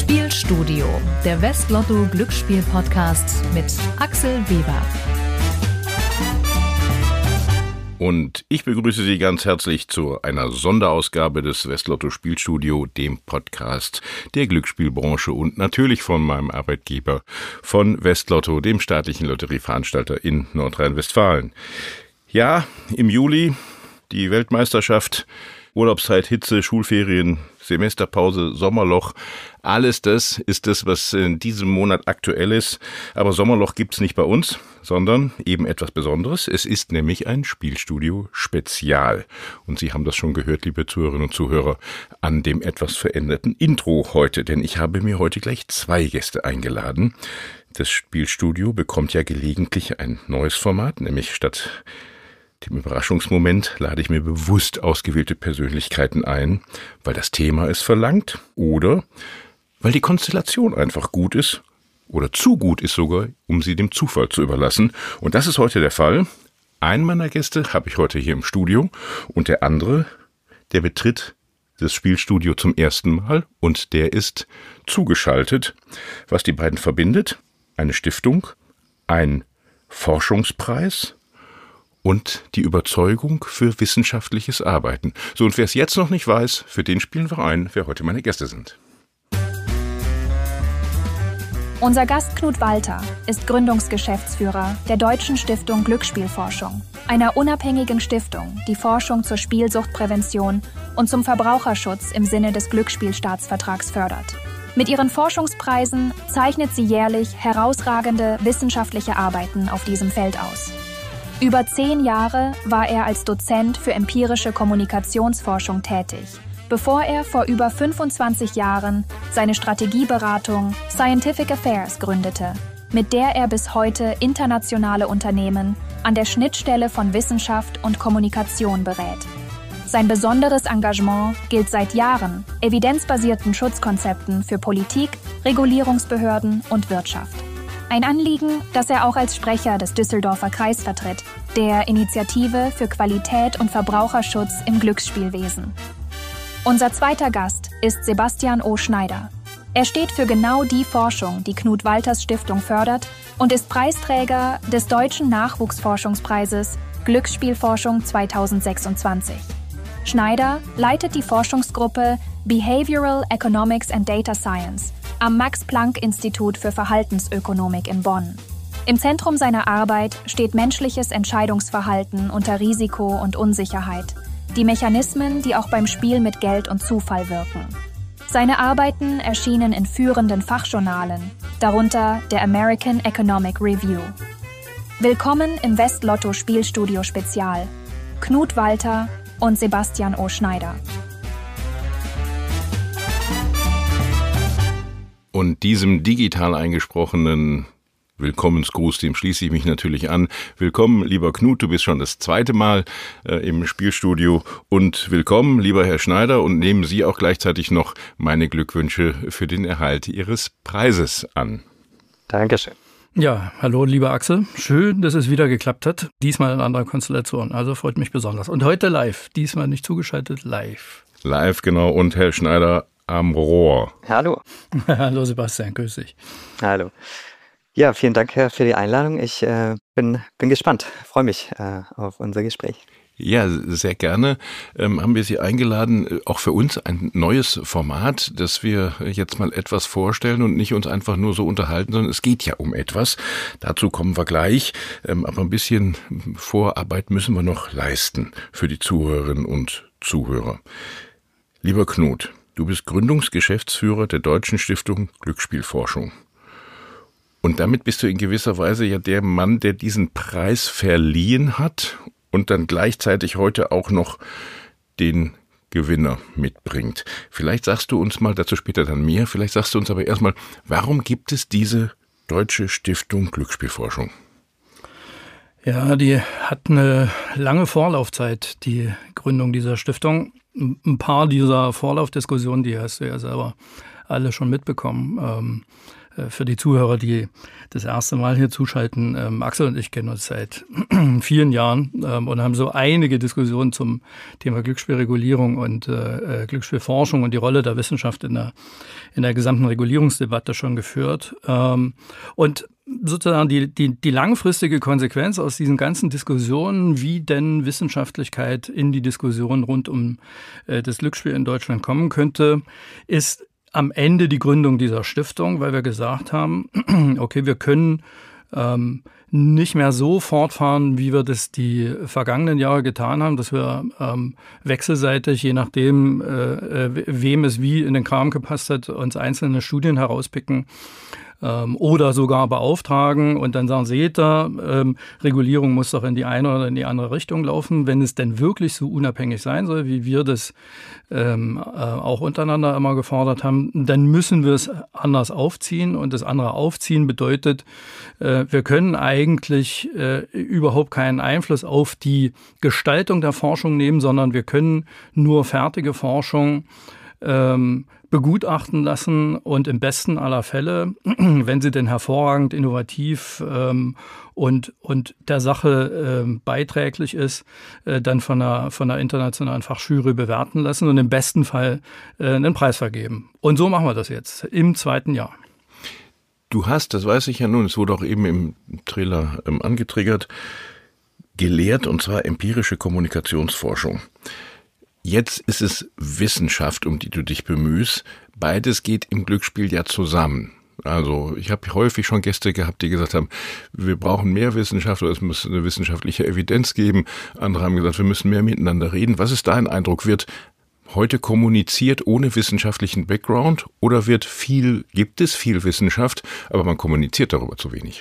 Spielstudio, der Westlotto Glücksspiel-Podcast mit Axel Weber. Und ich begrüße Sie ganz herzlich zu einer Sonderausgabe des Westlotto Spielstudio, dem Podcast der Glücksspielbranche und natürlich von meinem Arbeitgeber, von Westlotto, dem staatlichen Lotterieveranstalter in Nordrhein-Westfalen. Ja, im Juli die Weltmeisterschaft, Urlaubszeit, Hitze, Schulferien, Semesterpause, Sommerloch, alles das ist das, was in diesem Monat aktuell ist. Aber Sommerloch gibt's nicht bei uns, sondern eben etwas Besonderes. Es ist nämlich ein Spielstudio-Spezial. Und Sie haben das schon gehört, liebe Zuhörerinnen und Zuhörer, an dem etwas veränderten Intro heute. Denn ich habe mir heute gleich 2 Gäste eingeladen. Das Spielstudio bekommt ja gelegentlich ein neues Format, nämlich statt dem Überraschungsmoment lade ich mir bewusst ausgewählte Persönlichkeiten ein, weil das Thema es verlangt oder weil die Konstellation einfach gut ist oder zu gut ist sogar, um sie dem Zufall zu überlassen. Und das ist heute der Fall. Einen meiner Gäste habe ich heute hier im Studio und der andere, der betritt das Spielstudio zum ersten Mal und der ist zugeschaltet. Was die beiden verbindet? Eine Stiftung, ein Forschungspreis und die Überzeugung für wissenschaftliches Arbeiten. So, und wer es jetzt noch nicht weiß, für den spielen wir ein, wer heute meine Gäste sind. Unser Gast Knut Walter ist Gründungsgeschäftsführer der Deutschen Stiftung Glücksspielforschung, einer unabhängigen Stiftung, die Forschung zur Spielsuchtprävention und zum Verbraucherschutz im Sinne des Glücksspielstaatsvertrags fördert. Mit ihren Forschungspreisen zeichnet sie jährlich herausragende wissenschaftliche Arbeiten auf diesem Feld aus. Über 10 Jahre war er als Dozent für empirische Kommunikationsforschung tätig, bevor er vor über 25 Jahren seine Strategieberatung Scientific Affairs gründete, mit der er bis heute internationale Unternehmen an der Schnittstelle von Wissenschaft und Kommunikation berät. Sein besonderes Engagement gilt seit Jahren evidenzbasierten Schutzkonzepten für Politik, Regulierungsbehörden und Wirtschaft. Ein Anliegen, das er auch als Sprecher des Düsseldorfer Kreis vertritt, der Initiative für Qualität und Verbraucherschutz im Glücksspielwesen. Unser zweiter Gast ist Sebastian O. Schneider. Er steht für genau die Forschung, die Knut Walters Stiftung fördert und ist Preisträger des Deutschen Nachwuchsforschungspreises Glücksspielforschung 2026. Schneider leitet die Forschungsgruppe Behavioral Economics and Data Science am Max-Planck-Institut für Verhaltensökonomik in Bonn. Im Zentrum seiner Arbeit steht menschliches Entscheidungsverhalten unter Risiko und Unsicherheit, die Mechanismen, die auch beim Spiel mit Geld und Zufall wirken. Seine Arbeiten erschienen in führenden Fachjournalen, darunter der American Economic Review. Willkommen im Westlotto Spielstudio Spezial, Knut Walter und Sebastian O. Schneider. Und diesem digital eingesprochenen Willkommensgruß, dem schließe ich mich natürlich an. Willkommen, lieber Knut, du bist schon das 2. Mal im Spielstudio. Und willkommen, lieber Herr Schneider, und nehmen Sie auch gleichzeitig noch meine Glückwünsche für den Erhalt Ihres Preises an. Dankeschön. Ja, hallo lieber Axel. Schön, dass es wieder geklappt hat. Diesmal in anderer Konstellation, also freut mich besonders. Und heute live, diesmal nicht zugeschaltet, live. Live, genau. Und Herr Schneider am Rohr. Hallo. Hallo Sebastian, grüß dich. Hallo. Ja, vielen Dank für die Einladung. Ich bin gespannt, freue mich auf unser Gespräch. Ja, sehr gerne haben wir Sie eingeladen, auch für uns ein neues Format, das wir jetzt mal etwas vorstellen und nicht uns einfach nur so unterhalten, sondern es geht ja um etwas. Dazu kommen wir gleich, aber ein bisschen Vorarbeit müssen wir noch leisten für die Zuhörerinnen und Zuhörer. Lieber Knut, du bist Gründungsgeschäftsführer der Deutschen Stiftung Glücksspielforschung. Und damit bist du in gewisser Weise ja der Mann, der diesen Preis verliehen hat und dann gleichzeitig heute auch noch den Gewinner mitbringt. Vielleicht sagst du uns mal, dazu später dann mehr, vielleicht sagst du uns aber erstmal, warum gibt es diese Deutsche Stiftung Glücksspielforschung? Ja, die hat eine lange Vorlaufzeit, die Gründung dieser Stiftung. Ein paar dieser Vorlaufdiskussionen, die hast du ja selber alle schon mitbekommen. für die Zuhörer, die das erste Mal hier zuschalten, Axel und ich kennen uns seit vielen Jahren und haben so einige Diskussionen zum Thema Glücksspielregulierung und Glücksspielforschung und die Rolle der Wissenschaft in der gesamten Regulierungsdebatte schon geführt. Und sozusagen die langfristige Konsequenz aus diesen ganzen Diskussionen, wie denn Wissenschaftlichkeit in die Diskussion rund um das Glücksspiel in Deutschland kommen könnte, ist am Ende die Gründung dieser Stiftung, weil wir gesagt haben, okay, wir können nicht mehr so fortfahren, wie wir das die vergangenen Jahre getan haben, dass wir wechselseitig, je nachdem, wem es wie in den Kram gepasst hat, uns einzelne Studien herauspicken oder sogar beauftragen und dann sagen, seht ihr, Regulierung muss doch in die eine oder in die andere Richtung laufen. Wenn es denn wirklich so unabhängig sein soll, wie wir das auch untereinander immer gefordert haben, dann müssen wir es anders aufziehen. Und das andere Aufziehen bedeutet, wir können eigentlich überhaupt keinen Einfluss auf die Gestaltung der Forschung nehmen, sondern wir können nur fertige Forschung begutachten lassen und im besten aller Fälle, wenn sie denn hervorragend, innovativ und der Sache beiträglich ist, dann von einer internationalen Fachjury bewerten lassen und im besten Fall einen Preis vergeben. Und so machen wir das jetzt im 2. Jahr. Du hast, das weiß ich ja nun, es wurde auch eben im Trailer angetriggert, gelehrt, und zwar empirische Kommunikationsforschung. Jetzt ist es Wissenschaft, um die du dich bemühst. Beides geht im Glücksspiel ja zusammen. Also ich habe häufig schon Gäste gehabt, die gesagt haben, wir brauchen mehr Wissenschaft oder es muss eine wissenschaftliche Evidenz geben. Andere haben gesagt, wir müssen mehr miteinander reden. Was ist dein Eindruck? Wird heute kommuniziert ohne wissenschaftlichen Background oder gibt es viel Wissenschaft, aber man kommuniziert darüber zu wenig?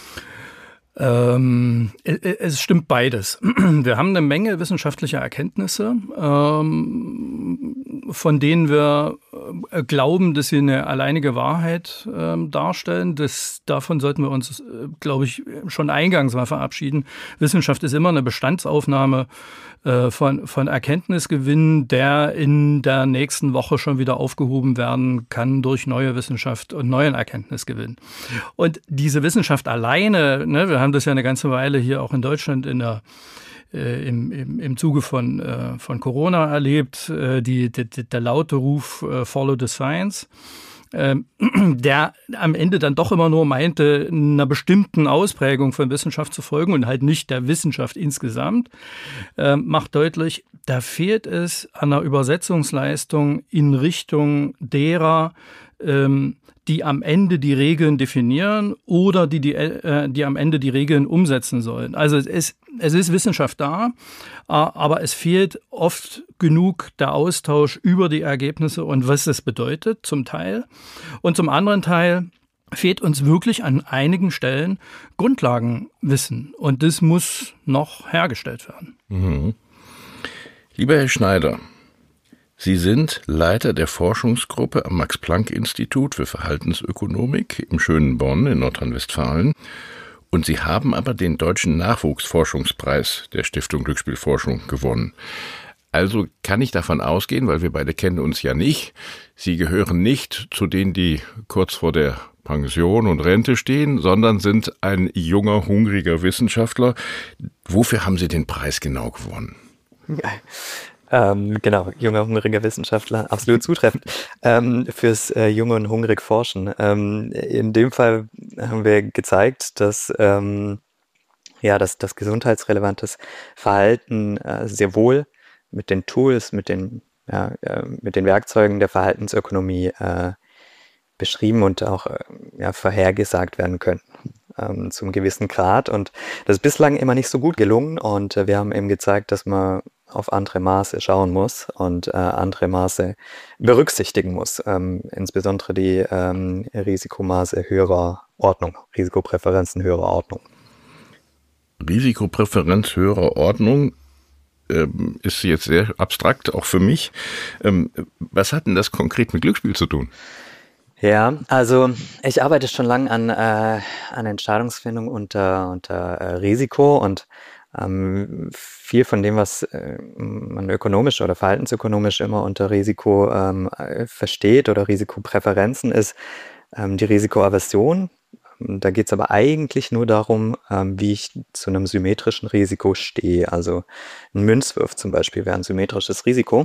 Es stimmt beides. Wir haben eine Menge wissenschaftlicher Erkenntnisse, von denen wir glauben, dass sie eine alleinige Wahrheit darstellen. Davon sollten wir uns, glaube ich, schon eingangs mal verabschieden. Wissenschaft ist immer eine Bestandsaufnahme von Erkenntnisgewinn, der in der nächsten Woche schon wieder aufgehoben werden kann durch neue Wissenschaft und neuen Erkenntnisgewinn. Und diese Wissenschaft alleine, ne, wir haben das ja eine ganze Weile hier auch in Deutschland im Zuge von Corona erlebt, der laute Ruf Follow the Science, der am Ende dann doch immer nur meinte, einer bestimmten Ausprägung von Wissenschaft zu folgen und halt nicht der Wissenschaft insgesamt, macht deutlich, da fehlt es an einer Übersetzungsleistung in Richtung derer, die am Ende die Regeln definieren oder die am Ende die Regeln umsetzen sollen. Also es ist Wissenschaft da, aber es fehlt oft genug der Austausch über die Ergebnisse und was es bedeutet, zum Teil. Und zum anderen Teil fehlt uns wirklich an einigen Stellen Grundlagenwissen. Und das muss noch hergestellt werden. Mhm. Lieber Herr Schneider, Sie sind Leiter der Forschungsgruppe am Max-Planck-Institut für Verhaltensökonomik im schönen Bonn in Nordrhein-Westfalen. Und Sie haben aber den Deutschen Nachwuchsforschungspreis der Stiftung Glücksspielforschung gewonnen. Also kann ich davon ausgehen, weil wir beide kennen uns ja nicht, Sie gehören nicht zu denen, die kurz vor der Pension und Rente stehen, sondern sind ein junger, hungriger Wissenschaftler. Wofür haben Sie den Preis genau gewonnen? Genau, junger, hungriger Wissenschaftler, absolut zutreffend, fürs junge und hungrig Forschen. In dem Fall haben wir gezeigt, dass das gesundheitsrelevantes Verhalten sehr wohl mit den Tools, mit den Werkzeugen der Verhaltensökonomie beschrieben und auch vorhergesagt werden können. Zum gewissen Grad. Und das ist bislang immer nicht so gut gelungen. Und wir haben eben gezeigt, dass man auf andere Maße schauen muss und andere Maße berücksichtigen muss. Insbesondere die Risikomaße höherer Ordnung, Risikopräferenzen höherer Ordnung. Risikopräferenz höherer Ordnung ist jetzt sehr abstrakt, auch für mich. Was hat denn das konkret mit Glücksspiel zu tun? Ja, also ich arbeite schon lange an Entscheidungsfindung unter Risiko und viel von dem, was man ökonomisch oder verhaltensökonomisch immer unter Risiko versteht oder Risikopräferenzen ist Die Risikoaversion, da geht es aber eigentlich nur darum, wie ich zu einem symmetrischen Risiko stehe. Also ein Münzwurf zum Beispiel wäre ein symmetrisches Risiko.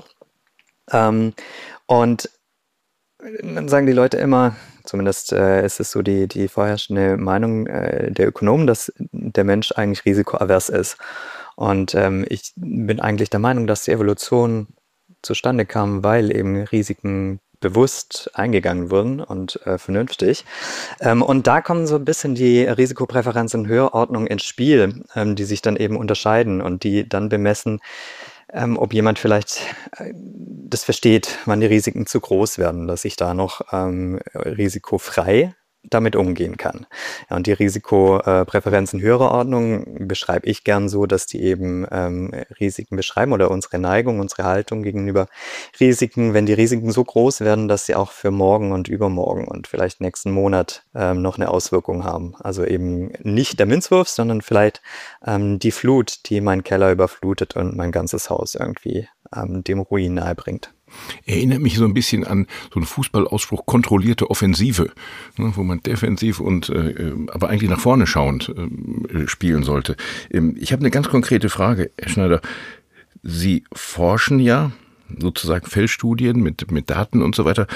Und dann sagen die Leute immer, zumindest ist es so die vorherrschende Meinung der Ökonomen, dass der Mensch eigentlich risikoavers ist. Und ich bin eigentlich der Meinung, dass die Evolution zustande kam, weil eben Risiken bewusst eingegangen wurden und vernünftig. Und da kommen so ein bisschen die Risikopräferenzen in höherer Ordnung ins Spiel, die sich dann eben unterscheiden und die dann bemessen, ob jemand vielleicht das versteht, wann die Risiken zu groß werden, dass ich da noch risikofrei damit umgehen kann. Ja, und die Risikopräferenzen höherer Ordnung beschreibe ich gern so, dass die eben Risiken beschreiben oder unsere Neigung, unsere Haltung gegenüber Risiken, wenn die Risiken so groß werden, dass sie auch für morgen und übermorgen und vielleicht nächsten Monat noch eine Auswirkung haben. Also eben nicht der Münzwurf, sondern vielleicht die Flut, die meinen Keller überflutet und mein ganzes Haus irgendwie dem Ruin nahe bringt. Erinnert mich so ein bisschen an so einen Fußballausspruch, kontrollierte Offensive, ne, wo man defensiv und aber eigentlich nach vorne schauend spielen sollte. Ich habe eine ganz konkrete Frage, Herr Schneider. Sie forschen ja sozusagen Feldstudien mit Daten und so weiter.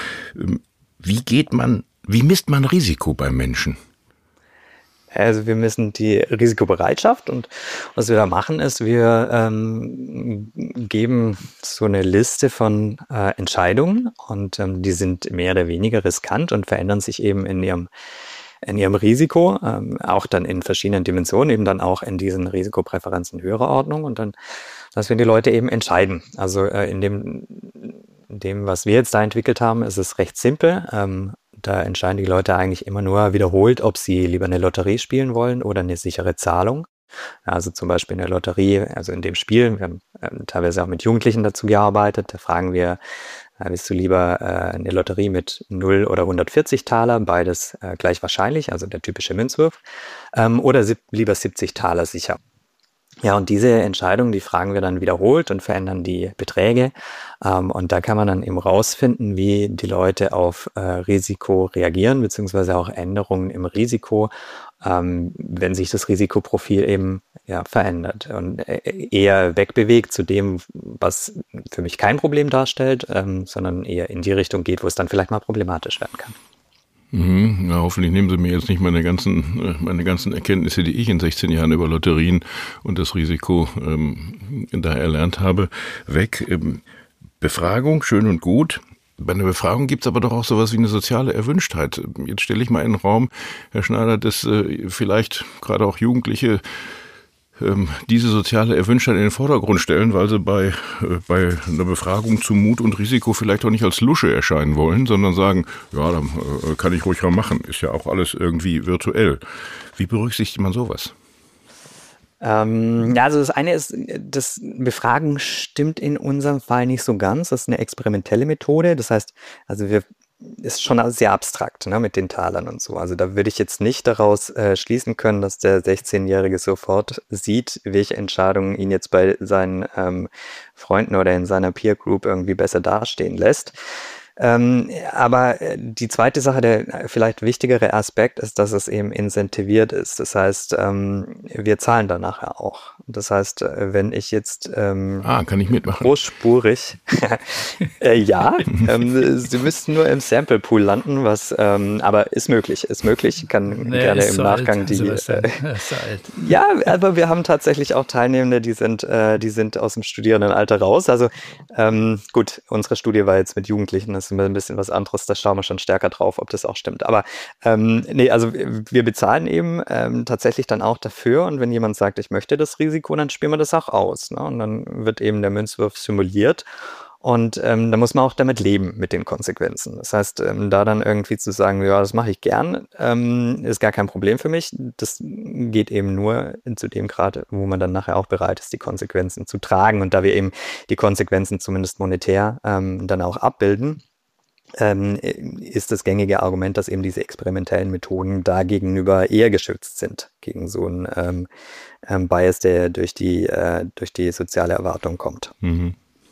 Wie misst man Risiko beim Menschen? Also wir messen die Risikobereitschaft und was wir da machen ist, wir geben so eine Liste von Entscheidungen und die sind mehr oder weniger riskant und verändern sich eben in ihrem Risiko, auch dann in verschiedenen Dimensionen, eben dann auch in diesen Risikopräferenzen höherer Ordnung und dann lassen wir die Leute eben entscheiden. Also in dem, was wir jetzt da entwickelt haben, ist es recht simpel. Da entscheiden die Leute eigentlich immer nur wiederholt, ob sie lieber eine Lotterie spielen wollen oder eine sichere Zahlung. Also zum Beispiel eine Lotterie, also in dem Spiel, wir haben teilweise auch mit Jugendlichen dazu gearbeitet, da fragen wir, willst du lieber eine Lotterie mit 0 oder 140 Taler, beides gleich wahrscheinlich, also der typische Münzwurf, oder lieber 70 Taler sicher. Ja, und diese Entscheidungen, die fragen wir dann wiederholt und verändern die Beträge. Und da kann man dann eben rausfinden, wie die Leute auf Risiko reagieren, beziehungsweise auch Änderungen im Risiko, wenn sich das Risikoprofil eben verändert und eher wegbewegt zu dem, was für mich kein Problem darstellt, sondern eher in die Richtung geht, wo es dann vielleicht mal problematisch werden kann. Na, hoffentlich nehmen Sie mir jetzt nicht meine ganzen Erkenntnisse, die ich in 16 Jahren über Lotterien und das Risiko da erlernt habe, weg. Befragung, schön und gut. Bei einer Befragung gibt es aber doch auch sowas wie eine soziale Erwünschtheit. Jetzt stelle ich mal in den Raum, Herr Schneider, dass vielleicht gerade auch Jugendliche diese soziale Erwünschtheit in den Vordergrund stellen, weil sie bei einer Befragung zu Mut und Risiko vielleicht auch nicht als Lusche erscheinen wollen, sondern sagen, ja, dann kann ich ruhig mal machen, ist ja auch alles irgendwie virtuell. Wie berücksichtigt man sowas? Also das eine ist, das Befragen stimmt in unserem Fall nicht so ganz. Das ist eine experimentelle Methode. Das heißt, also ist schon sehr abstrakt, ne, mit den Talern und so. Also da würde ich jetzt nicht daraus schließen können, dass der 16-Jährige sofort sieht, welche Entscheidungen ihn jetzt bei seinen Freunden oder in seiner Peer Group irgendwie besser dastehen lässt. Aber die zweite Sache, der vielleicht wichtigere Aspekt ist, dass es eben incentiviert ist. Das heißt, wir zahlen dann nachher auch. Das heißt, wenn ich jetzt kann ich mitmachen? Großspurig, ja, Sie müssten nur im Sample Pool landen, was aber ist möglich. Ich kann gerne im Nachgang ja, aber wir haben tatsächlich auch Teilnehmende, die sind aus dem Studierendenalter raus. Also gut, unsere Studie war jetzt mit Jugendlichen. Das ist ein bisschen was anderes, da schauen wir schon stärker drauf, ob das auch stimmt. Aber also wir bezahlen eben tatsächlich dann auch dafür und wenn jemand sagt, ich möchte das Risiko, dann spielen wir das auch aus. Ne? Und dann wird eben der Münzwurf simuliert und da muss man auch damit leben, mit den Konsequenzen. Das heißt, da dann irgendwie zu sagen, ja, das mache ich gern, ist gar kein Problem für mich. Das geht eben nur zu dem Grad, wo man dann nachher auch bereit ist, die Konsequenzen zu tragen. Und da wir eben die Konsequenzen zumindest monetär dann auch abbilden, ist das gängige Argument, dass eben diese experimentellen Methoden da gegenüber eher geschützt sind, gegen so einen Bias, der durch die soziale Erwartung kommt. Mhm.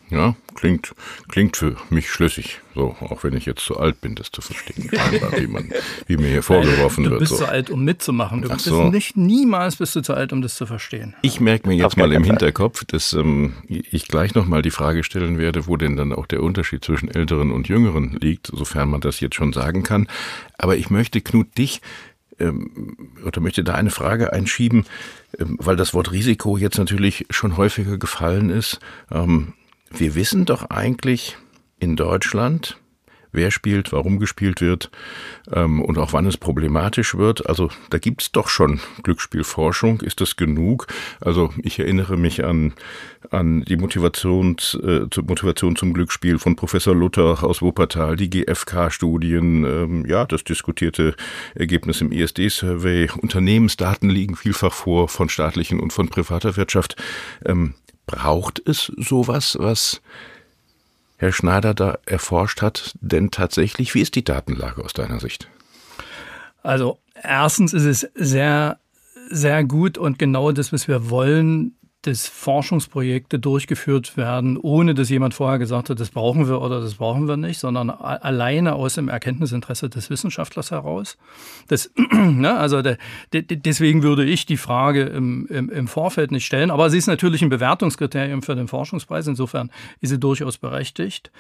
Ja, klingt für mich schlüssig. So, auch wenn ich jetzt zu alt bin, das zu verstehen, wie mir hier vorgeworfen wird. Du bist so zu alt, um mitzumachen. Niemals bist du zu alt, um das zu verstehen. Ich merke mir jetzt mal im Hinterkopf, dass ich gleich nochmal die Frage stellen werde, wo denn dann auch der Unterschied zwischen Älteren und Jüngeren liegt, sofern man das jetzt schon sagen kann. Aber ich möchte, Knut, möchte da eine Frage einschieben, weil das Wort Risiko jetzt natürlich schon häufiger gefallen ist. Wir wissen doch eigentlich in Deutschland, wer spielt, warum gespielt wird und auch wann es problematisch wird. Also da gibt es doch schon Glücksspielforschung. Ist das genug? Also ich erinnere mich an die Motivation zum Glücksspiel von Professor Luther aus Wuppertal, die GfK-Studien, das diskutierte Ergebnis im ISD-Survey. Unternehmensdaten liegen vielfach vor von staatlichen und von privater Wirtschaft. Braucht es sowas, was Herr Schneider da erforscht hat, denn tatsächlich? Wie ist die Datenlage aus deiner Sicht? Also erstens ist es sehr, sehr gut und genau das, was wir wollen, dass Forschungsprojekte durchgeführt werden, ohne dass jemand vorher gesagt hat, das brauchen wir oder das brauchen wir nicht, sondern alleine aus dem Erkenntnisinteresse des Wissenschaftlers heraus. Deswegen würde ich die Frage im Vorfeld nicht stellen, aber sie ist natürlich ein Bewertungskriterium für den Forschungspreis, insofern ist sie durchaus berechtigt.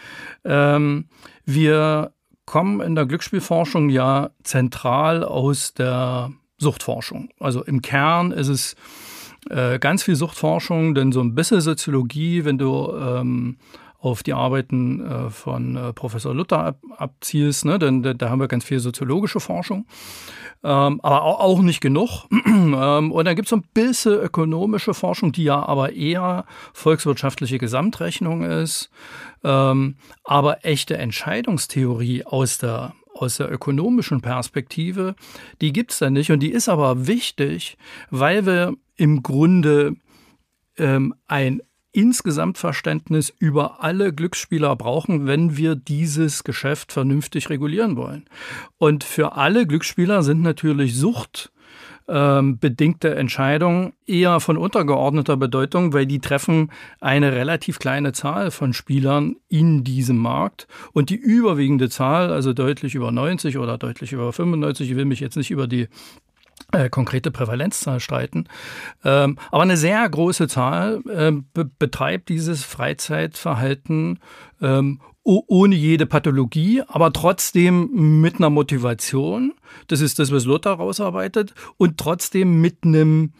Wir kommen in der Glücksspielforschung ja zentral aus der Suchtforschung. Also im Kern ist es ganz viel Suchtforschung, denn so ein bisschen Soziologie, wenn du auf die Arbeiten von Professor Luther abzielst, ne, denn da haben wir ganz viel soziologische Forschung, aber auch nicht genug. Und dann gibt es so ein bisschen ökonomische Forschung, die ja aber eher volkswirtschaftliche Gesamtrechnung ist, aber echte Entscheidungstheorie aus der ökonomischen Perspektive, die gibt es da nicht und die ist aber wichtig, weil wir im Grunde ein Insgesamtverständnis über alle Glücksspieler brauchen, wenn wir dieses Geschäft vernünftig regulieren wollen. Und für alle Glücksspieler sind natürlich suchtbedingte Entscheidungen eher von untergeordneter Bedeutung, weil die treffen eine relativ kleine Zahl von Spielern in diesem Markt und die überwiegende Zahl, also deutlich über 90 oder deutlich über 95, ich will mich jetzt nicht über die konkrete Prävalenzzahl streiten. Aber eine sehr große Zahl betreibt dieses Freizeitverhalten ohne jede Pathologie, aber trotzdem mit einer Motivation. Das ist das, was Luther rausarbeitet. Und trotzdem mit einem,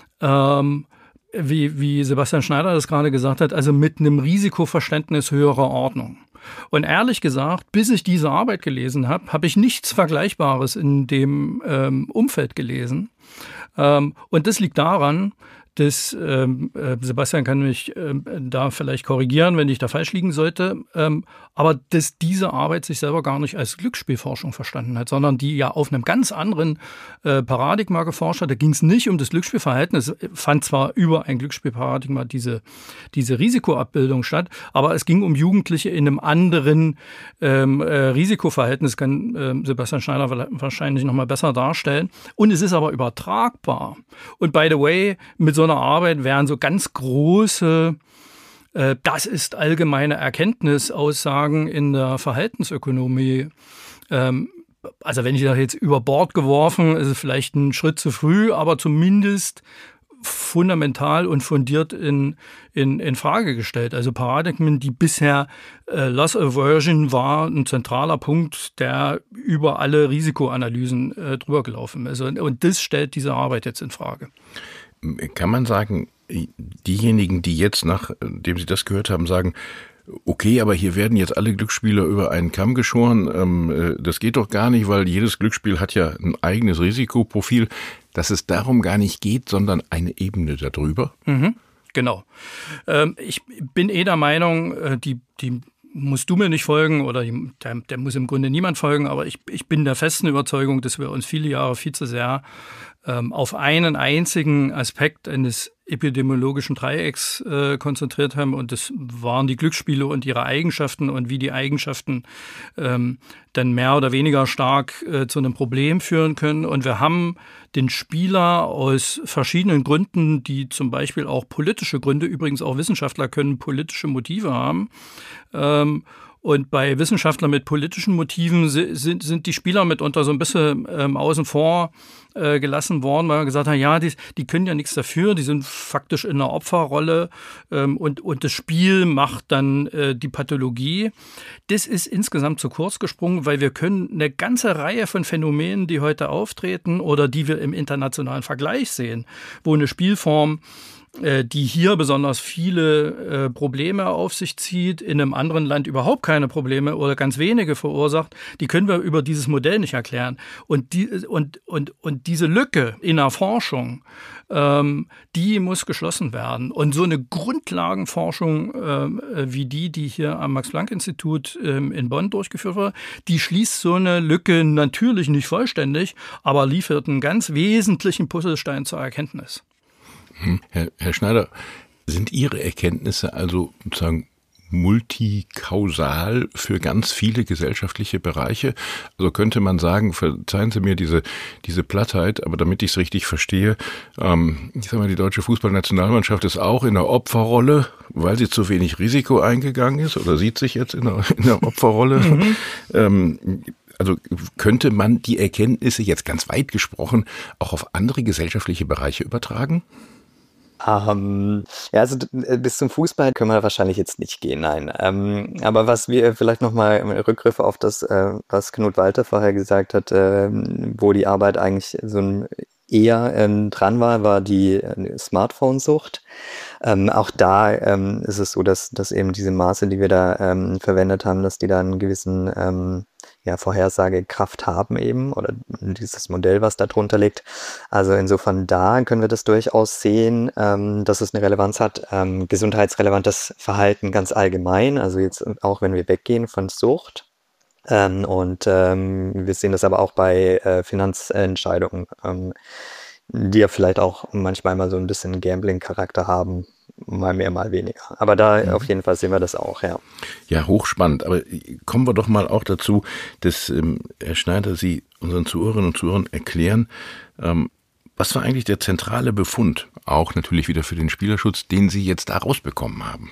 wie Sebastian Schneider das gerade gesagt hat, also mit einem Risikoverständnis höherer Ordnung. Und ehrlich gesagt, bis ich diese Arbeit gelesen habe, habe ich nichts Vergleichbares in dem Umfeld gelesen. Und das liegt daran, dass, Sebastian kann mich da vielleicht korrigieren, wenn ich da falsch liegen sollte, aber dass diese Arbeit sich selber gar nicht als Glücksspielforschung verstanden hat, sondern die ja auf einem ganz anderen Paradigma geforscht hat. Da ging es nicht um das Glücksspielverhalten. Es fand zwar über ein Glücksspielparadigma diese Risikoabbildung statt, aber es ging um Jugendliche in einem anderen Risikoverhalten. Das kann Sebastian Schneider wahrscheinlich noch mal besser darstellen. Und es ist aber übertragbar. Und by the way, mit so einer Arbeit wären so ganz große, das ist allgemeine Erkenntnisaussagen in der Verhaltensökonomie. Also wenn ich das jetzt über Bord geworfen, ist es vielleicht ein Schritt zu früh, aber zumindest fundamental und fundiert in Frage gestellt. Also Paradigmen, die bisher Loss Aversion war ein zentraler Punkt, der über alle Risikoanalysen drüber gelaufen ist. Und das stellt diese Arbeit jetzt in Frage. Kann man sagen, diejenigen, die jetzt, nachdem sie das gehört haben, sagen, okay, aber hier werden jetzt alle Glücksspieler über einen Kamm geschoren, das geht doch gar nicht, weil jedes Glücksspiel hat ja ein eigenes Risikoprofil, dass es darum gar nicht geht, sondern eine Ebene darüber? Mhm, genau. Ich bin der Meinung, die musst du mir nicht folgen oder der muss im Grunde niemand folgen, aber ich bin der festen Überzeugung, dass wir uns viele Jahre viel zu sehr auf einen einzigen Aspekt eines epidemiologischen Dreiecks konzentriert haben, und das waren die Glücksspiele und ihre Eigenschaften und wie die Eigenschaften dann mehr oder weniger stark zu einem Problem führen können. Und wir haben den Spieler aus verschiedenen Gründen, die zum Beispiel auch politische Gründe, übrigens auch Wissenschaftler können politische Motive haben, und bei Wissenschaftlern mit politischen Motiven sind die Spieler mitunter so ein bisschen außen vor gelassen worden, weil man gesagt hat, ja, die können ja nichts dafür, die sind faktisch in einer Opferrolle, und das Spiel macht dann die Pathologie. Das ist insgesamt zu kurz gesprungen, weil wir können eine ganze Reihe von Phänomenen, die heute auftreten oder die wir im internationalen Vergleich sehen, wo eine Spielform, die hier besonders viele Probleme auf sich zieht, in einem anderen Land überhaupt keine Probleme oder ganz wenige verursacht, die können wir über dieses Modell nicht erklären. Und diese Lücke in der Forschung, die muss geschlossen werden. Und so eine Grundlagenforschung wie die hier am Max-Planck-Institut in Bonn durchgeführt wird, die schließt so eine Lücke natürlich nicht vollständig, aber liefert einen ganz wesentlichen Puzzlestein zur Erkenntnis. Herr Schneider, sind Ihre Erkenntnisse also sozusagen multikausal für ganz viele gesellschaftliche Bereiche? Also könnte man sagen, verzeihen Sie mir diese Plattheit, aber damit ich es richtig verstehe, ich sag mal, die deutsche Fußballnationalmannschaft ist auch in der Opferrolle, weil sie zu wenig Risiko eingegangen ist oder sieht sich jetzt in der Opferrolle. Also könnte man die Erkenntnisse jetzt ganz weit gesprochen auch auf andere gesellschaftliche Bereiche übertragen? Ja, also bis zum Fußball können wir wahrscheinlich jetzt nicht gehen, nein. Aber was wir vielleicht nochmal im Rückgriff auf das, was Knut Walter vorher gesagt hat, wo die Arbeit eigentlich so eher dran war die Smartphone-Sucht. Auch da ist es so, dass eben diese Maße, die wir da verwendet haben, dass die da einen gewissen Vorhersagekraft haben eben, oder dieses Modell, was da drunter liegt. Also insofern da können wir das durchaus sehen, dass es eine Relevanz hat. Gesundheitsrelevantes Verhalten ganz allgemein, also jetzt auch wenn wir weggehen von Sucht. Wir sehen das aber auch bei Finanzentscheidungen, die ja vielleicht auch manchmal mal so ein bisschen Gambling-Charakter haben, mal mehr, mal weniger. Aber da auf jeden Fall sehen wir das auch, ja. Ja, hochspannend. Aber kommen wir doch mal auch dazu, dass Herr Schneider Sie unseren Zuhörerinnen und Zuhörern erklären, was war eigentlich der zentrale Befund, auch natürlich wieder für den Spielerschutz, den Sie jetzt da rausbekommen haben?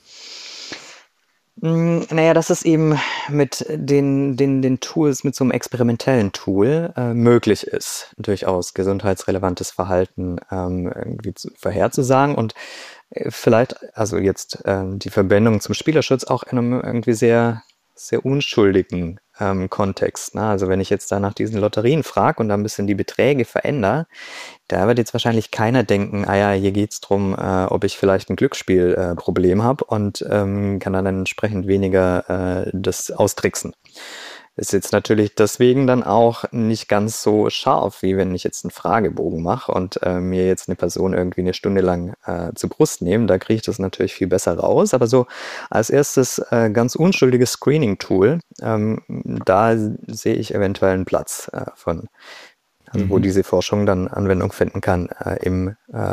Naja, dass es eben mit den Tools, mit so einem experimentellen Tool möglich ist, durchaus gesundheitsrelevantes Verhalten irgendwie vorherzusagen und vielleicht, also jetzt die Verbindung zum Spielerschutz auch in einem irgendwie sehr, sehr unschuldigen Kontext. Ne? Also wenn ich jetzt da nach diesen Lotterien frage und da ein bisschen die Beträge verändere, da wird jetzt wahrscheinlich keiner denken, hier geht's drum, ob ich vielleicht ein Glücksspielproblem habe und kann dann entsprechend weniger das austricksen. Ist jetzt natürlich deswegen dann auch nicht ganz so scharf, wie wenn ich jetzt einen Fragebogen mache und mir jetzt eine Person irgendwie eine Stunde lang zur Brust nehme. Da kriege ich das natürlich viel besser raus. Aber so als erstes ganz unschuldiges Screening-Tool, da sehe ich eventuell einen Platz wo diese Forschung dann Anwendung finden kann im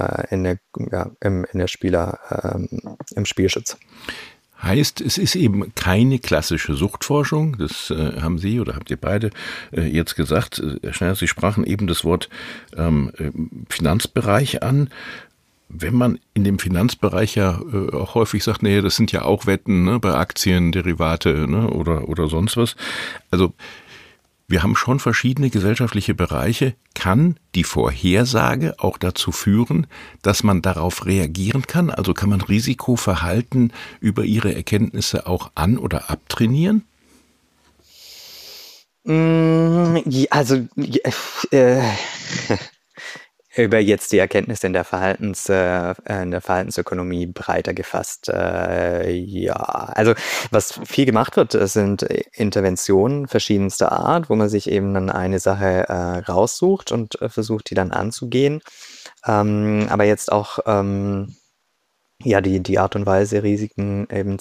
Spielschutz. Heißt, es ist eben keine klassische Suchtforschung, das haben Sie oder habt ihr beide jetzt gesagt. Herr Schneider, Sie sprachen eben das Wort Finanzbereich an. Wenn man in dem Finanzbereich ja auch häufig sagt, nee, das sind ja auch Wetten, ne, bei Aktien, Derivate, ne, oder sonst was. Also wir haben schon verschiedene gesellschaftliche Bereiche. Kann die Vorhersage auch dazu führen, dass man darauf reagieren kann? Also kann man Risikoverhalten über Ihre Erkenntnisse auch an- oder abtrainieren? Über jetzt die Erkenntnisse in der Verhaltensökonomie breiter gefasst. Also was viel gemacht wird, sind Interventionen verschiedenster Art, wo man sich eben dann eine Sache raussucht und versucht, die dann anzugehen. Aber jetzt auch die Art und Weise, Risiken eben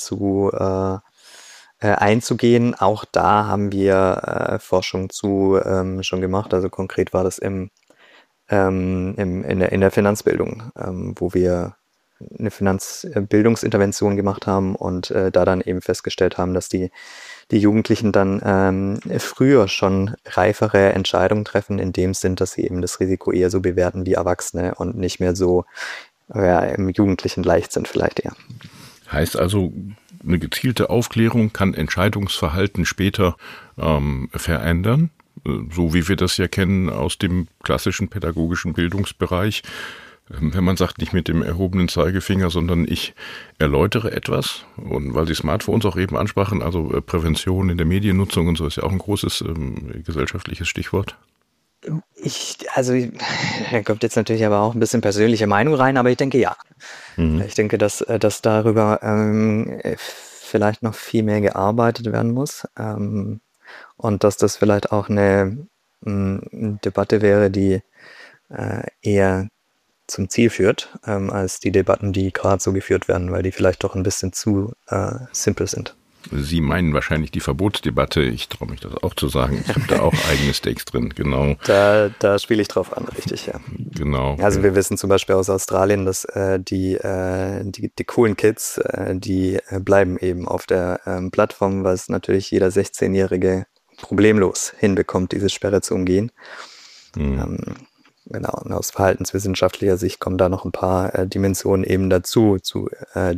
einzugehen. Auch da haben wir Forschung zu schon gemacht. Also konkret war das im in der Finanzbildung, wo wir eine Finanzbildungsintervention gemacht haben und da dann eben festgestellt haben, dass die Jugendlichen dann früher schon reifere Entscheidungen treffen, in dem Sinn, dass sie eben das Risiko eher so bewerten wie Erwachsene und nicht mehr so im jugendlichen Leichtsinn vielleicht eher. Heißt also, eine gezielte Aufklärung kann Entscheidungsverhalten später verändern, so wie wir das ja kennen aus dem klassischen pädagogischen Bildungsbereich. Wenn man sagt, nicht mit dem erhobenen Zeigefinger, sondern ich erläutere etwas. Und weil Sie Smartphones auch eben ansprachen, also Prävention in der Mediennutzung und so ist ja auch ein großes gesellschaftliches Stichwort. Da kommt jetzt natürlich aber auch ein bisschen persönliche Meinung rein, aber ich denke ja. Ich denke, dass darüber vielleicht noch viel mehr gearbeitet werden muss und dass das vielleicht auch eine Debatte wäre, die eher zum Ziel führt, als die Debatten, die gerade so geführt werden, weil die vielleicht doch ein bisschen zu simpel sind. Sie meinen wahrscheinlich die Verbotsdebatte. Ich traue mich das auch zu sagen. Ich habe da auch eigene Stakes drin, genau. Da spiele ich drauf an, richtig, ja. Genau. Also wir wissen zum Beispiel aus Australien, dass die coolen Kids, die bleiben eben auf der Plattform, weil es natürlich jeder 16-Jährige problemlos hinbekommt, diese Sperre zu umgehen. Genau, und aus verhaltenswissenschaftlicher Sicht kommen da noch ein paar Dimensionen eben dazu, zu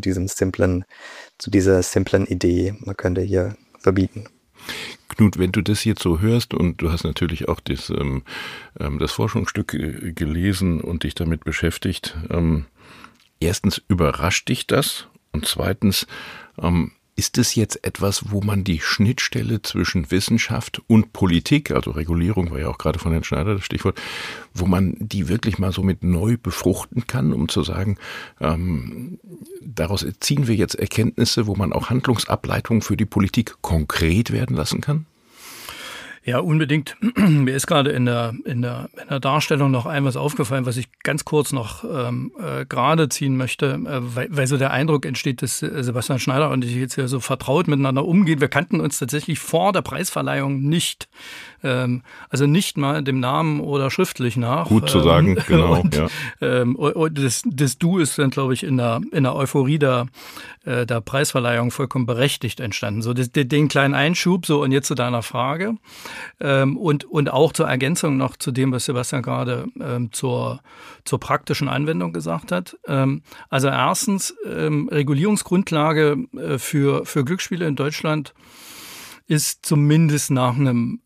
dieser simplen Idee, man könnte hier verbieten. Knut, wenn du das jetzt so hörst und du hast natürlich auch das Forschungsstück gelesen und dich damit beschäftigt, erstens überrascht dich das und zweitens, ist es jetzt etwas, wo man die Schnittstelle zwischen Wissenschaft und Politik, also Regulierung war ja auch gerade von Herrn Schneider das Stichwort, wo man die wirklich mal so mit neu befruchten kann, um zu sagen, daraus ziehen wir jetzt Erkenntnisse, wo man auch Handlungsableitungen für die Politik konkret werden lassen kann? Ja, unbedingt. Mir ist gerade in der Darstellung noch was aufgefallen, was ich ganz kurz noch gerade ziehen möchte, weil so der Eindruck entsteht, dass Sebastian Schneider und ich jetzt hier so vertraut miteinander umgehen. Wir kannten uns tatsächlich vor der Preisverleihung nicht. Also nicht mal dem Namen oder schriftlich nach. Gut zu sagen, genau. Und, ja. Und das Du ist dann, glaube ich, in der Euphorie der Preisverleihung vollkommen berechtigt entstanden. So den kleinen Einschub, so und jetzt zu deiner Frage. Und auch zur Ergänzung noch zu dem, was Sebastian gerade zur praktischen Anwendung gesagt hat. Also erstens, Regulierungsgrundlage für Glücksspiele in Deutschland ist zumindest nach einem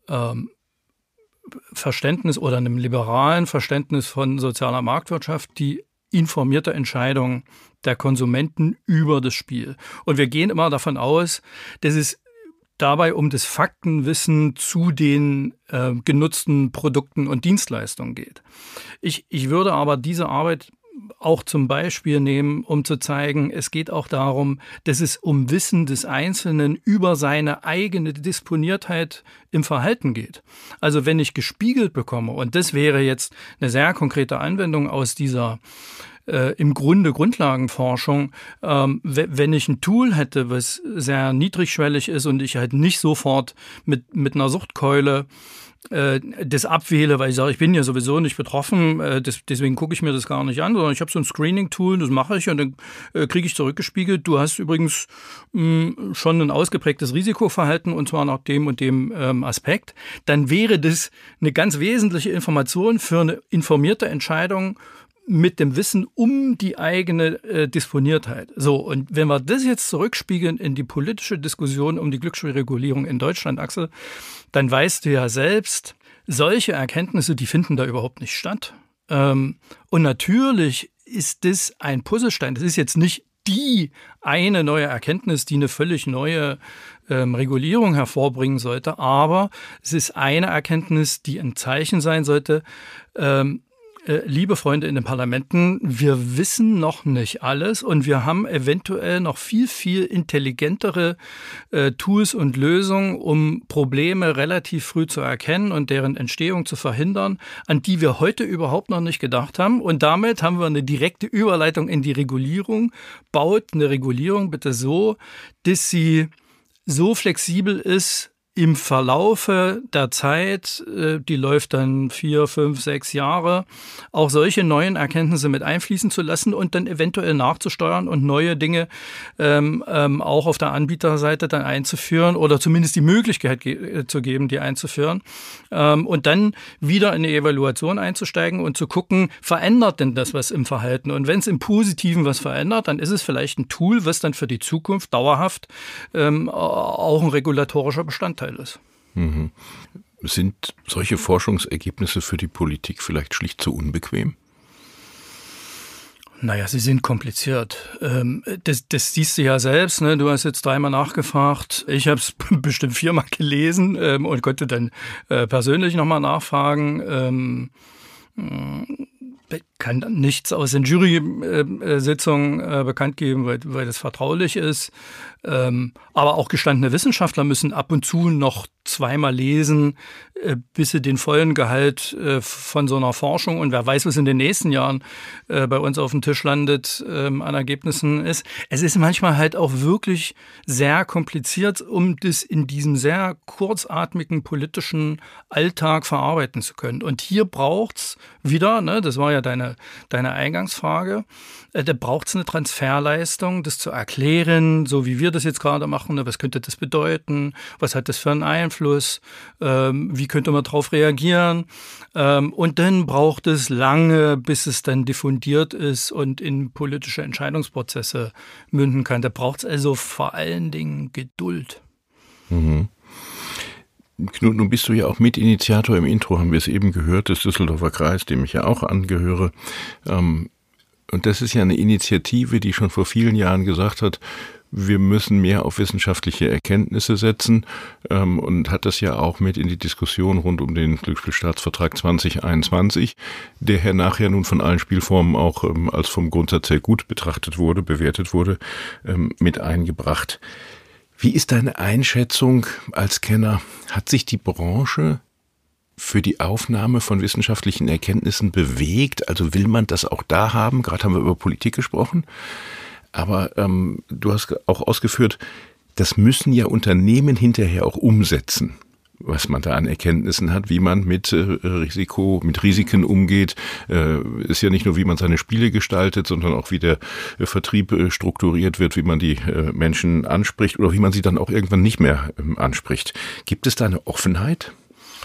Verständnis oder einem liberalen Verständnis von sozialer Marktwirtschaft die informierte Entscheidung der Konsumenten über das Spiel. Und wir gehen immer davon aus, dass es dabei um das Faktenwissen zu den genutzten Produkten und Dienstleistungen geht. Ich würde aber diese Arbeit auch zum Beispiel nehmen, um zu zeigen, es geht auch darum, dass es um Wissen des Einzelnen über seine eigene Disponiertheit im Verhalten geht. Also wenn ich gespiegelt bekomme, und das wäre jetzt eine sehr konkrete Anwendung aus dieser im Grunde Grundlagenforschung, wenn ich ein Tool hätte, was sehr niedrigschwellig ist und ich halt nicht sofort mit einer Suchtkeule das abwähle, weil ich sage, ich bin ja sowieso nicht betroffen, deswegen gucke ich mir das gar nicht an, sondern ich habe so ein Screening-Tool, das mache ich und dann kriege ich zurückgespiegelt, du hast übrigens schon ein ausgeprägtes Risikoverhalten und zwar nach dem und dem Aspekt, dann wäre das eine ganz wesentliche Information für eine informierte Entscheidung mit dem Wissen um die eigene Disponiertheit. So, und wenn wir das jetzt zurückspiegeln in die politische Diskussion um die Glücksspielregulierung in Deutschland, Axel, dann weißt du ja selbst, solche Erkenntnisse, die finden da überhaupt nicht statt. Und natürlich ist das ein Puzzlestein. Das ist jetzt nicht die eine neue Erkenntnis, die eine völlig neue Regulierung hervorbringen sollte, aber es ist eine Erkenntnis, die ein Zeichen sein sollte, liebe Freunde in den Parlamenten, wir wissen noch nicht alles und wir haben eventuell noch viel, viel intelligentere Tools und Lösungen, um Probleme relativ früh zu erkennen und deren Entstehung zu verhindern, an die wir heute überhaupt noch nicht gedacht haben. Und damit haben wir eine direkte Überleitung in die Regulierung. Baut eine Regulierung bitte so, dass sie so flexibel ist, im Verlaufe der Zeit, die läuft dann 4, 5, 6 Jahre, auch solche neuen Erkenntnisse mit einfließen zu lassen und dann eventuell nachzusteuern und neue Dinge auch auf der Anbieterseite dann einzuführen oder zumindest die Möglichkeit zu geben, die einzuführen und dann wieder in eine Evaluation einzusteigen und zu gucken, verändert denn das was im Verhalten? Und wenn es im Positiven was verändert, dann ist es vielleicht ein Tool, was dann für die Zukunft dauerhaft auch ein regulatorischer Bestandteil ist. Mhm. Sind solche Forschungsergebnisse für die Politik vielleicht schlicht zu unbequem? Naja, sie sind kompliziert. Das siehst du ja selbst. Ne? Du hast jetzt 3-mal nachgefragt. Ich habe es bestimmt 4-mal gelesen und konnte dann persönlich nochmal nachfragen. Kann nichts aus den Jury-Sitzungen bekannt geben, weil das vertraulich ist. Aber auch gestandene Wissenschaftler müssen ab und zu noch 2-mal lesen, bis sie den vollen Gehalt von so einer Forschung und wer weiß, was in den nächsten Jahren bei uns auf dem Tisch landet, an Ergebnissen ist. Es ist manchmal halt auch wirklich sehr kompliziert, um das in diesem sehr kurzatmigen politischen Alltag verarbeiten zu können. Und hier braucht's wieder, ne, das war ja deine Eingangsfrage, da braucht's eine Transferleistung, das zu erklären, so wie wir das jetzt gerade machen, ne, was könnte das bedeuten, was hat das für einen Einfluss, wie könnte man darauf reagieren und dann braucht es lange, bis es dann diffundiert ist und in politische Entscheidungsprozesse münden kann. Da braucht es also vor allen Dingen Geduld. Mhm. Knut, nun bist du ja auch Mitinitiator, im Intro haben wir es eben gehört, des Düsseldorfer Kreis, dem ich ja auch angehöre. Und das ist ja eine Initiative, die schon vor vielen Jahren gesagt hat, wir müssen mehr auf wissenschaftliche Erkenntnisse setzen und hat das ja auch mit in die Diskussion rund um den Glücksspielstaatsvertrag 2021, der nachher nun von allen Spielformen auch als vom Grundsatz her gut betrachtet wurde, bewertet wurde, mit eingebracht. Wie ist deine Einschätzung als Kenner? Hat sich die Branche für die Aufnahme von wissenschaftlichen Erkenntnissen bewegt? Also will man das auch da haben? Gerade haben wir über Politik gesprochen. Aber du hast auch ausgeführt, das müssen ja Unternehmen hinterher auch umsetzen, was man da an Erkenntnissen hat, wie man mit Risiken umgeht. Ist ja nicht nur, wie man seine Spiele gestaltet, sondern auch, wie der Vertrieb strukturiert wird, wie man die Menschen anspricht oder wie man sie dann auch irgendwann nicht mehr anspricht. Gibt es da eine Offenheit?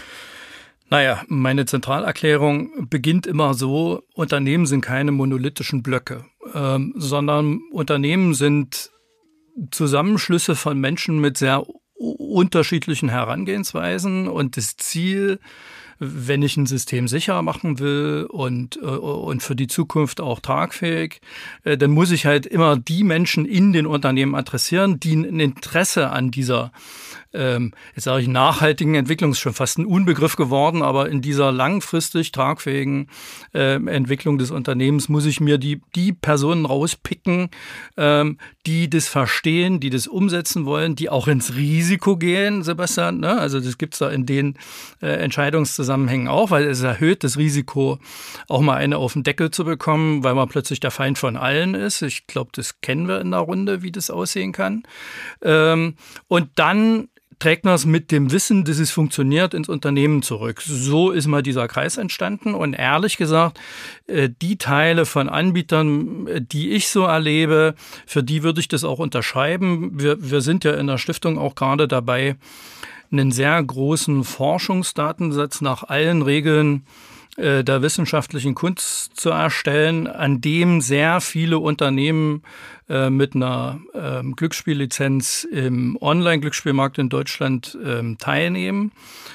Naja, meine Zentralerklärung beginnt immer so, Unternehmen sind keine monolithischen Blöcke, sondern Unternehmen sind Zusammenschlüsse von Menschen mit sehr unterschiedlichen Herangehensweisen und das Ziel, wenn ich ein System sicher machen will und für die Zukunft auch tragfähig, dann muss ich halt immer die Menschen in den Unternehmen adressieren, die ein Interesse an dieser jetzt sage ich nachhaltigen Entwicklung, ist schon fast ein Unbegriff geworden, aber in dieser langfristig tragfähigen Entwicklung des Unternehmens muss ich mir die Personen rauspicken, die das verstehen, die das umsetzen wollen, die auch ins Risiko gehen, Sebastian, ne? Also das gibt's da in den Entscheidungszusammenhängen auch, weil es erhöht das Risiko, auch mal eine auf den Deckel zu bekommen, weil man plötzlich der Feind von allen ist. Ich glaube, das kennen wir in der Runde, wie das aussehen kann. Und dann trägt man es mit dem Wissen, dass es funktioniert, ins Unternehmen zurück. So ist mal dieser Kreis entstanden und ehrlich gesagt, die Teile von Anbietern, die ich so erlebe, für die würde ich das auch unterschreiben. Wir sind ja in der Stiftung auch gerade dabei, einen sehr großen Forschungsdatensatz nach allen Regeln der wissenschaftlichen Kunst zu erstellen, an dem sehr viele Unternehmen mit einer Glücksspiellizenz im Online-Glücksspielmarkt in Deutschland teilnehmen,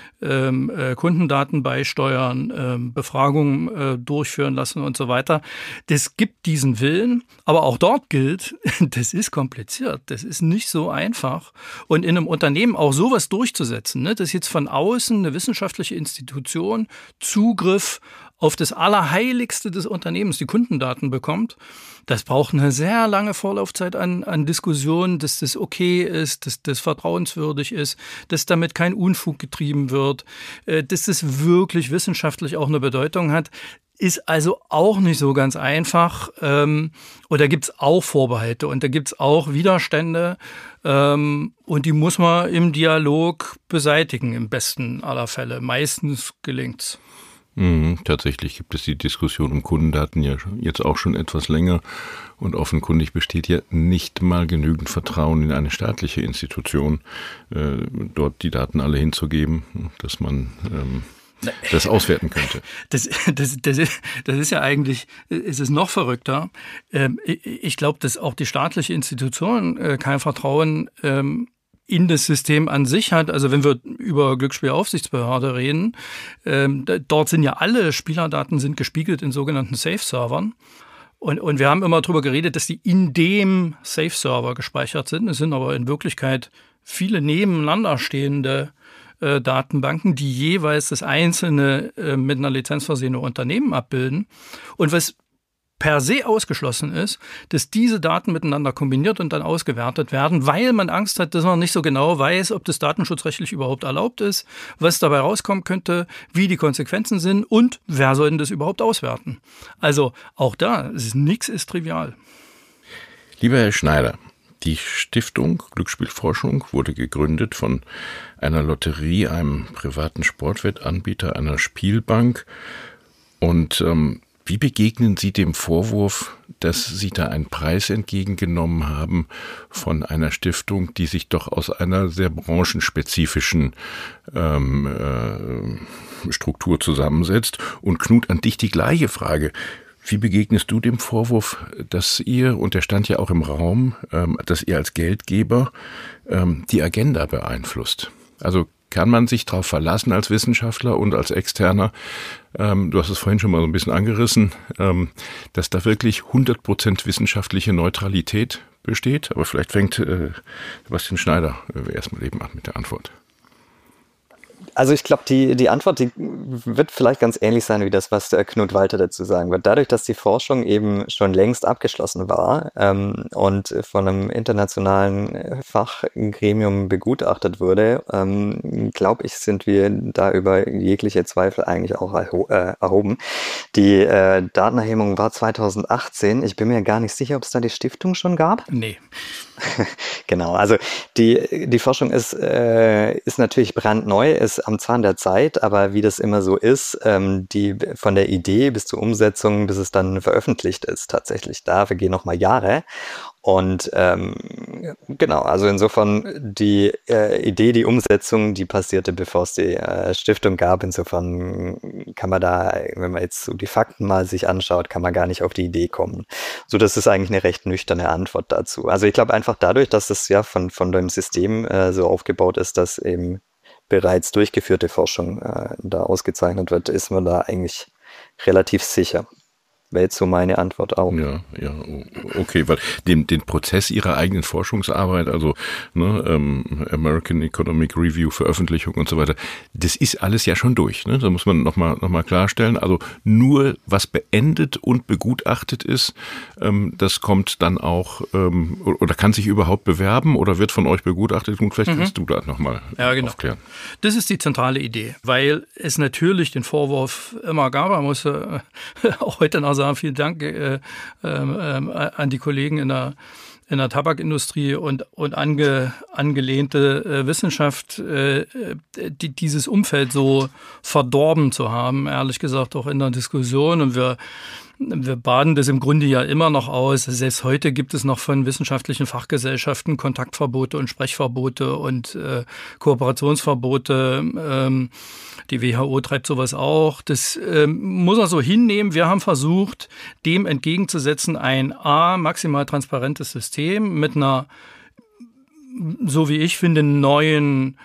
Kundendaten beisteuern, Befragungen durchführen lassen und so weiter. Das gibt diesen Willen, aber auch dort gilt, das ist kompliziert, das ist nicht so einfach. Und in einem Unternehmen auch sowas durchzusetzen, ne, dass jetzt von außen eine wissenschaftliche Institution Zugriff auf das Allerheiligste des Unternehmens die Kundendaten bekommt, das braucht eine sehr lange Vorlaufzeit an Diskussionen, dass das okay ist, dass das vertrauenswürdig ist, dass damit kein Unfug getrieben wird, dass das wirklich wissenschaftlich auch eine Bedeutung hat. Ist also auch nicht so ganz einfach. Und da gibt es auch Vorbehalte und da gibt es auch Widerstände. Und die muss man im Dialog beseitigen, im besten aller Fälle. Meistens gelingt's. Tatsächlich gibt es die Diskussion um Kundendaten ja jetzt auch schon etwas länger und offenkundig besteht ja nicht mal genügend Vertrauen in eine staatliche Institution, dort die Daten alle hinzugeben, dass man das auswerten könnte. Das ist ja eigentlich, ist es noch verrückter. Ich glaube, dass auch die staatliche Institution kein Vertrauen in das System an sich hat. Also wenn wir über Glücksspielaufsichtsbehörde reden, dort sind ja alle Spielerdaten sind gespiegelt in sogenannten Safe-Servern. Und wir haben immer darüber geredet, dass die in dem Safe-Server gespeichert sind. Es sind aber in Wirklichkeit viele nebeneinander stehende Datenbanken, die jeweils das einzelne mit einer Lizenz versehene Unternehmen abbilden. Und was per se ausgeschlossen ist, dass diese Daten miteinander kombiniert und dann ausgewertet werden, weil man Angst hat, dass man nicht so genau weiß, ob das datenschutzrechtlich überhaupt erlaubt ist, was dabei rauskommen könnte, wie die Konsequenzen sind und wer soll denn das überhaupt auswerten. Also auch da, nichts ist trivial. Lieber Herr Schneider, die Stiftung Glücksspielforschung wurde gegründet von einer Lotterie, einem privaten Sportwettanbieter, einer Spielbank. Und wie begegnen Sie dem Vorwurf, dass Sie da einen Preis entgegengenommen haben von einer Stiftung, die sich doch aus einer sehr branchenspezifischen Struktur zusammensetzt? Und Knut, an dich die gleiche Frage. Wie begegnest du dem Vorwurf, dass ihr, und der stand ja auch im Raum, dass ihr als Geldgeber die Agenda beeinflusst? Also kann man sich darauf verlassen als Wissenschaftler und als Externer, du hast es vorhin schon mal so ein bisschen angerissen, dass da wirklich 100% wissenschaftliche Neutralität besteht? Aber vielleicht fängt Sebastian Schneider erstmal eben an mit der Antwort. Also ich glaube, die Antwort, die wird vielleicht ganz ähnlich sein wie das, was Knut Walter dazu sagen wird. Dadurch, dass die Forschung eben schon längst abgeschlossen war und von einem internationalen Fachgremium begutachtet wurde, glaube ich, sind wir da über jegliche Zweifel eigentlich auch erhoben. Die Datenerhebung war 2018. Ich bin mir gar nicht sicher, ob es da die Stiftung schon gab. Nee. Genau, also die Forschung ist natürlich brandneu, ist am Zahn der Zeit, aber wie das immer so ist, die von der Idee bis zur Umsetzung, bis es dann veröffentlicht ist, tatsächlich, da vergehen nochmal Jahre. Und genau, also insofern die Idee, die Umsetzung, die passierte, bevor es die Stiftung gab. Insofern kann man da, wenn man jetzt so die Fakten mal sich anschaut, kann man gar nicht auf die Idee kommen. So, das ist eigentlich eine recht nüchterne Antwort dazu. Also ich glaube einfach dadurch, dass es ja von dem System so aufgebaut ist, dass eben bereits durchgeführte Forschung da ausgezeichnet wird, ist man da eigentlich relativ sicher. Wäre jetzt so meine Antwort auch. Ja, okay, weil den Prozess Ihrer eigenen Forschungsarbeit, also American Economic Review, Veröffentlichung und so weiter, das ist alles ja schon durch. Ne? Da muss man noch mal klarstellen. Also nur was beendet und begutachtet ist, das kommt dann auch oder kann sich überhaupt bewerben oder wird von euch begutachtet. Und vielleicht kannst du da nochmal aufklären. Das ist die zentrale Idee, weil es natürlich den Vorwurf immer gab. Man muss auch heute noch sagen, vielen Dank an die Kollegen in der Tabakindustrie und angelehnte Wissenschaft, dieses Umfeld so verdorben zu haben, ehrlich gesagt auch in der Diskussion. Und wir baden das im Grunde ja immer noch aus. Selbst heute gibt es noch von wissenschaftlichen Fachgesellschaften Kontaktverbote und Sprechverbote und Kooperationsverbote. Die WHO treibt sowas auch. Das muss man so hinnehmen. Wir haben versucht, dem entgegenzusetzen, ein maximal transparentes System mit einer, so wie ich finde, neuen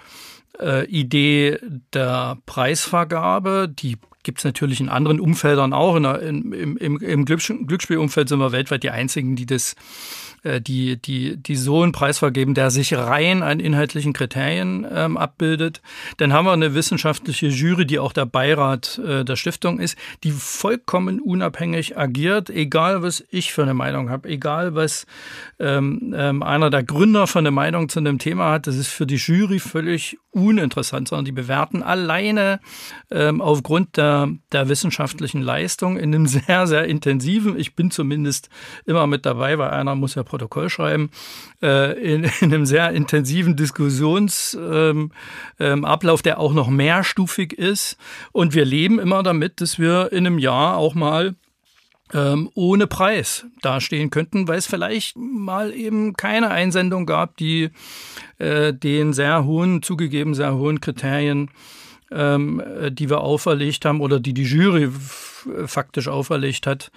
Idee der Preisvergabe. Die gibt es natürlich in anderen Umfeldern auch. Im Glücksspielumfeld sind wir weltweit die Einzigen, die das die so einen Preis vergeben, der sich rein an inhaltlichen Kriterien abbildet. Dann haben wir eine wissenschaftliche Jury, die auch der Beirat der Stiftung ist, die vollkommen unabhängig agiert, egal was ich für eine Meinung habe, egal was einer der Gründer für eine Meinung zu einem Thema hat. Das ist für die Jury völlig uninteressant, sondern die bewerten alleine aufgrund der wissenschaftlichen Leistung in einem sehr, sehr intensiven, ich bin zumindest immer mit dabei, weil einer muss ja Protokoll schreiben, in einem sehr intensiven Diskussionsablauf, der auch noch mehrstufig ist. Und wir leben immer damit, dass wir in einem Jahr auch mal ohne Preis dastehen könnten, weil es vielleicht mal eben keine Einsendung gab, die den zugegeben sehr hohen Kriterien, die wir auferlegt haben oder die Jury faktisch auferlegt hat,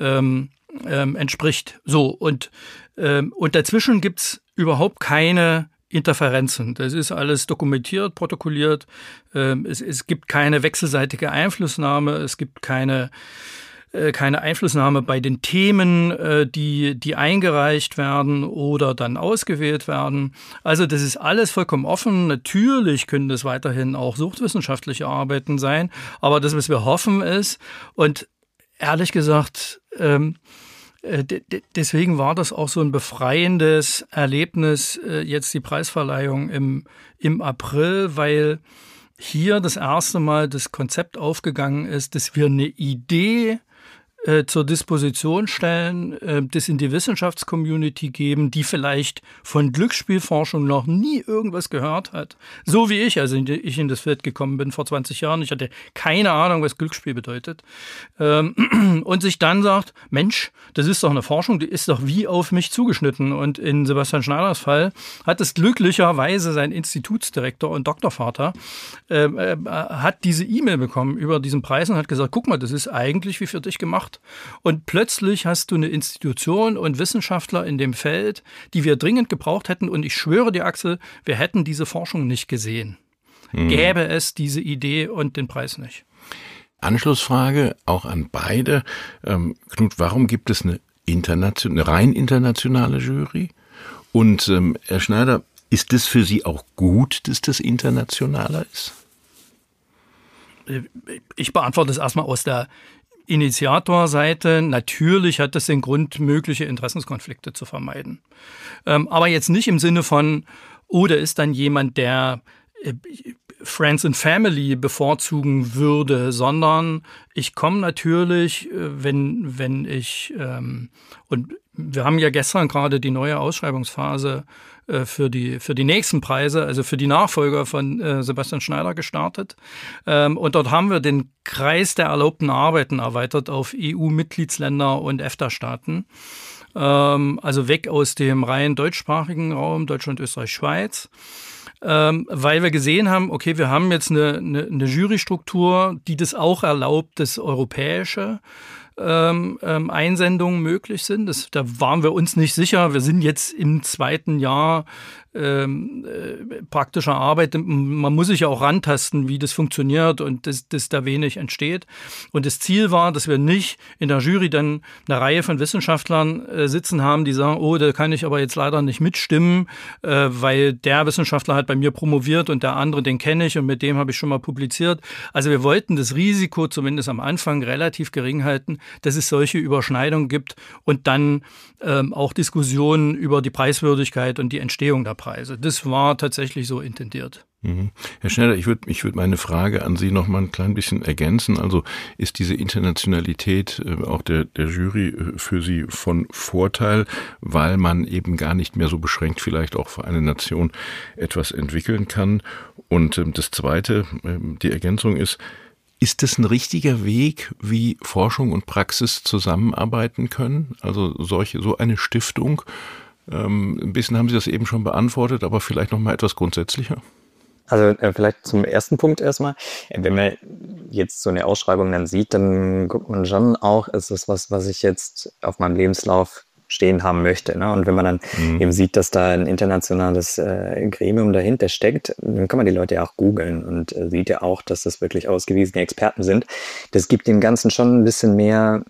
entspricht. So, und dazwischen gibt's überhaupt keine Interferenzen. Das ist alles dokumentiert, protokolliert. Es gibt keine wechselseitige Einflussnahme. Es gibt keine Einflussnahme bei den Themen, die eingereicht werden oder dann ausgewählt werden. Also das ist alles vollkommen offen. Natürlich können das weiterhin auch suchtwissenschaftliche Arbeiten sein, aber das, was wir hoffen, ist, und ehrlich gesagt, deswegen war das auch so ein befreiendes Erlebnis, jetzt die Preisverleihung im April, weil hier das erste Mal das Konzept aufgegangen ist, dass wir eine Idee zur Disposition stellen, das in die Wissenschaftscommunity geben, die vielleicht von Glücksspielforschung noch nie irgendwas gehört hat. So wie ich, also ich in das Feld gekommen bin vor 20 Jahren. Ich hatte keine Ahnung, was Glücksspiel bedeutet. Und sich dann sagt, Mensch, das ist doch eine Forschung, die ist doch wie auf mich zugeschnitten. Und in Sebastian Schneiders Fall hat es glücklicherweise sein Institutsdirektor und Doktorvater hat diese E-Mail bekommen über diesen Preis und hat gesagt, guck mal, das ist eigentlich wie für dich gemacht. Und plötzlich hast du eine Institution und Wissenschaftler in dem Feld, die wir dringend gebraucht hätten. Und ich schwöre dir, Axel, wir hätten diese Forschung nicht gesehen. Gäbe es diese Idee und den Preis nicht. Anschlussfrage auch an beide. Knut, warum gibt es eine rein internationale Jury? Und Herr Schneider, ist es für Sie auch gut, dass das internationaler ist? Ich beantworte es erstmal aus der Initiatorseite. Natürlich hat das den Grund, mögliche Interessenskonflikte zu vermeiden. Aber jetzt nicht im Sinne von, da ist dann jemand, der Friends and Family bevorzugen würde, sondern ich komme natürlich, wenn ich, und wir haben ja gestern gerade die neue Ausschreibungsphase für die nächsten Preise, also für die Nachfolger von Sebastian Schneider gestartet. Und dort haben wir den Kreis der erlaubten Arbeiten erweitert auf EU-Mitgliedsländer und EFTA-Staaten. Also weg aus dem rein deutschsprachigen Raum, Deutschland, Österreich, Schweiz. Weil wir gesehen haben, okay, wir haben jetzt eine Jurystruktur, die das auch erlaubt, dass europäische Einsendungen möglich sind. Da waren wir uns nicht sicher. Wir sind jetzt im zweiten Jahr praktischer Arbeit. Man muss sich ja auch rantasten, wie das funktioniert und dass da wenig entsteht. Und das Ziel war, dass wir nicht in der Jury dann eine Reihe von Wissenschaftlern sitzen haben, die sagen, da kann ich aber jetzt leider nicht mitstimmen, weil der Wissenschaftler hat bei mir promoviert und der andere, den kenne ich und mit dem habe ich schon mal publiziert. Also wir wollten das Risiko zumindest am Anfang relativ gering halten, dass es solche Überschneidungen gibt und dann auch Diskussionen über die Preiswürdigkeit und die Entstehung der Preise. Das war tatsächlich so intendiert. Mhm. Herr Schneider, ich würd meine Frage an Sie noch mal ein klein bisschen ergänzen. Also ist diese Internationalität auch der Jury für Sie von Vorteil, weil man eben gar nicht mehr so beschränkt vielleicht auch für eine Nation etwas entwickeln kann? Und das Zweite, die Ergänzung ist das ein richtiger Weg, wie Forschung und Praxis zusammenarbeiten können? Also so eine Stiftung? Ein bisschen haben Sie das eben schon beantwortet, aber vielleicht noch mal etwas grundsätzlicher. Also vielleicht zum ersten Punkt erstmal. Wenn man jetzt so eine Ausschreibung dann sieht, dann guckt man schon auch, ist das was ich jetzt auf meinem Lebenslauf stehen haben möchte. Ne? Und wenn man dann eben sieht, dass da ein internationales Gremium dahinter steckt, dann kann man die Leute ja auch googeln und sieht ja auch, dass das wirklich ausgewiesene Experten sind. Das gibt dem Ganzen schon ein bisschen mehr,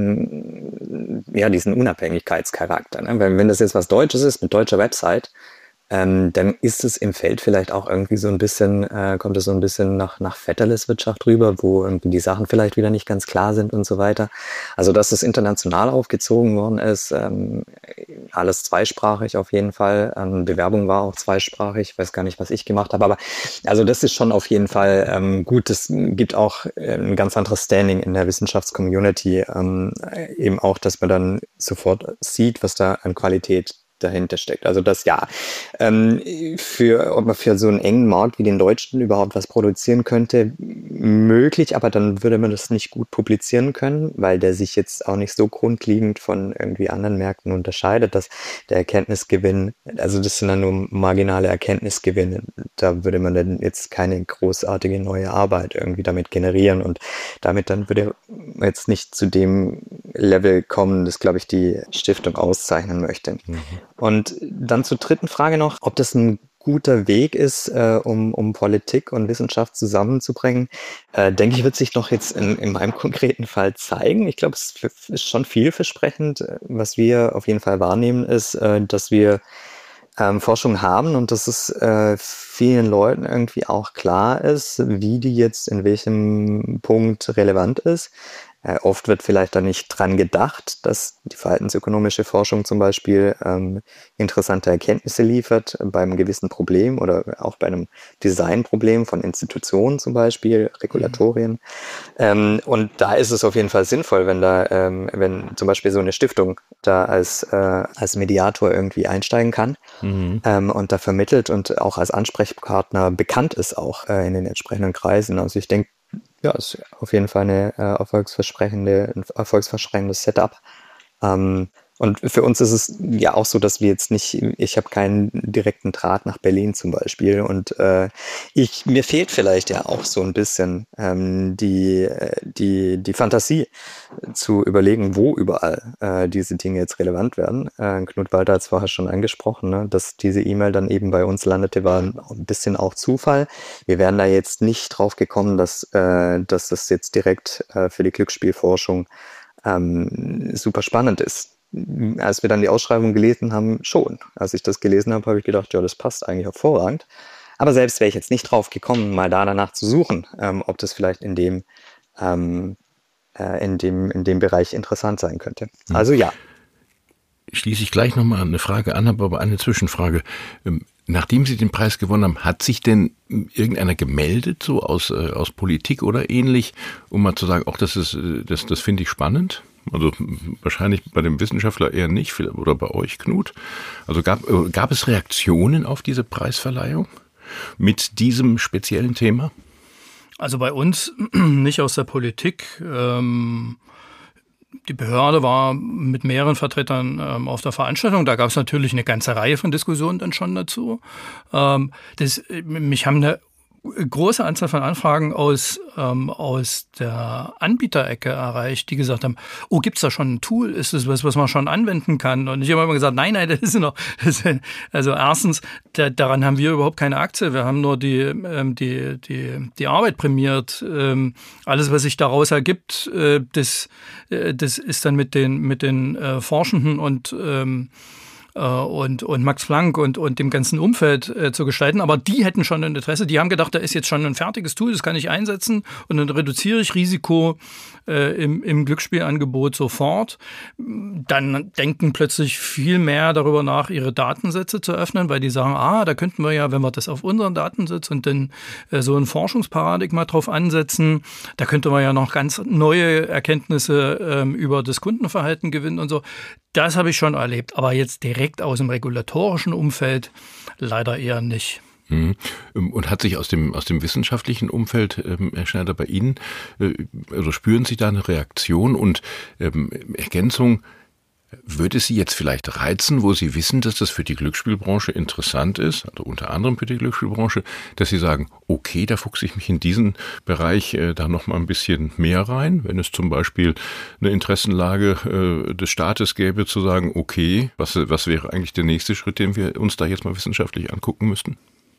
diesen Unabhängigkeitscharakter. Ne? Wenn das jetzt was Deutsches ist, mit deutscher Website, dann ist es im Feld vielleicht auch irgendwie so ein bisschen, kommt es so ein bisschen nach Vetterliswirtschaft rüber, wo irgendwie die Sachen vielleicht wieder nicht ganz klar sind und so weiter. Also, dass es international aufgezogen worden ist, alles zweisprachig auf jeden Fall. Bewerbung war auch zweisprachig, ich weiß gar nicht, was ich gemacht habe, aber also das ist schon auf jeden Fall gut. Es gibt auch ein ganz anderes Standing in der Wissenschaftscommunity, eben auch, dass man dann sofort sieht, was da an Qualität dahinter steckt. Also das ob man für so einen engen Markt wie den deutschen überhaupt was produzieren könnte, möglich, aber dann würde man das nicht gut publizieren können, weil der sich jetzt auch nicht so grundlegend von irgendwie anderen Märkten unterscheidet, dass der Erkenntnisgewinn, also das sind dann nur marginale Erkenntnisgewinne, da würde man dann jetzt keine großartige neue Arbeit irgendwie damit generieren und damit dann würde man jetzt nicht zu dem Level kommen, das, glaube ich, die Stiftung auszeichnen möchte. Und dann zur dritten Frage noch, ob das ein guter Weg ist, um Politik und Wissenschaft zusammenzubringen, denke ich, wird sich noch jetzt in meinem konkreten Fall zeigen. Ich glaube, es ist schon vielversprechend. Was wir auf jeden Fall wahrnehmen, ist, dass wir Forschung haben und dass es vielen Leuten irgendwie auch klar ist, wie die jetzt in welchem Punkt relevant ist. Oft wird vielleicht da nicht dran gedacht, dass die verhaltensökonomische Forschung zum Beispiel interessante Erkenntnisse liefert beim gewissen Problem oder auch bei einem Designproblem von Institutionen zum Beispiel, Regulatorien. Und da ist es auf jeden Fall sinnvoll, wenn zum Beispiel so eine Stiftung da als Mediator irgendwie einsteigen kann und da vermittelt und auch als Ansprechpartner bekannt ist auch in den entsprechenden Kreisen. Also ich denke, ja, ist auf jeden Fall ein erfolgsversprechendes Setup. Und für uns ist es ja auch so, dass wir jetzt nicht, ich habe keinen direkten Draht nach Berlin zum Beispiel und mir fehlt vielleicht ja auch so ein bisschen die Fantasie zu überlegen, wo überall diese Dinge jetzt relevant werden. Knut Walter hat es vorher schon angesprochen, ne, dass diese E-Mail dann eben bei uns landete, war ein bisschen auch Zufall. Wir wären da jetzt nicht drauf gekommen, dass das jetzt direkt für die Glücksspielforschung super spannend ist. Als wir dann die Ausschreibung gelesen haben, schon. Als ich das gelesen habe, habe ich gedacht, ja, das passt eigentlich hervorragend. Aber selbst wäre ich jetzt nicht drauf gekommen, mal danach zu suchen, ob das vielleicht in dem Bereich interessant sein könnte. Also ja. Schließe ich gleich nochmal eine Frage an, aber eine Zwischenfrage. Nachdem Sie den Preis gewonnen haben, hat sich denn irgendeiner gemeldet, so aus Politik oder ähnlich, um mal zu sagen, auch das finde ich spannend? Also wahrscheinlich bei dem Wissenschaftler eher nicht, oder bei euch, Knut. Also gab es Reaktionen auf diese Preisverleihung mit diesem speziellen Thema? Also bei uns nicht aus der Politik. Die Behörde war mit mehreren Vertretern auf der Veranstaltung. Da gab es natürlich eine ganze Reihe von Diskussionen dann schon dazu. Mich haben eine große Anzahl von Anfragen aus der Anbieterecke erreicht, die gesagt haben, oh, gibt's da schon ein Tool? Ist das was man schon anwenden kann? Und ich habe immer gesagt, nein, das ist noch. Also erstens, daran haben wir überhaupt keine Aktie. Wir haben nur die Arbeit prämiert. Alles, was sich daraus ergibt, das ist dann mit den Forschenden und Max Planck und dem ganzen Umfeld zu gestalten. Aber die hätten schon ein Interesse. Die haben gedacht, da ist jetzt schon ein fertiges Tool, das kann ich einsetzen und dann reduziere ich Risiko im Glücksspielangebot sofort. Dann denken plötzlich viel mehr darüber nach, ihre Datensätze zu öffnen, weil die sagen, da könnten wir ja, wenn wir das auf unseren Datensatz und dann so ein Forschungsparadigma drauf ansetzen, da könnte man ja noch ganz neue Erkenntnisse über das Kundenverhalten gewinnen und so. Das habe ich schon erlebt, aber jetzt direkt aus dem regulatorischen Umfeld leider eher nicht. Und hat sich aus dem wissenschaftlichen Umfeld, Herr Schneider, bei Ihnen, also spüren Sie da eine Reaktion und Ergänzung, Würde es Sie jetzt vielleicht reizen, wo Sie wissen, dass das für die Glücksspielbranche interessant ist, also unter anderem für die Glücksspielbranche, dass Sie sagen, okay, da fuchse ich mich in diesen Bereich da noch mal ein bisschen mehr rein, wenn es zum Beispiel eine Interessenlage des Staates gäbe, zu sagen, okay, was wäre eigentlich der nächste Schritt, den wir uns da jetzt mal wissenschaftlich angucken müssten?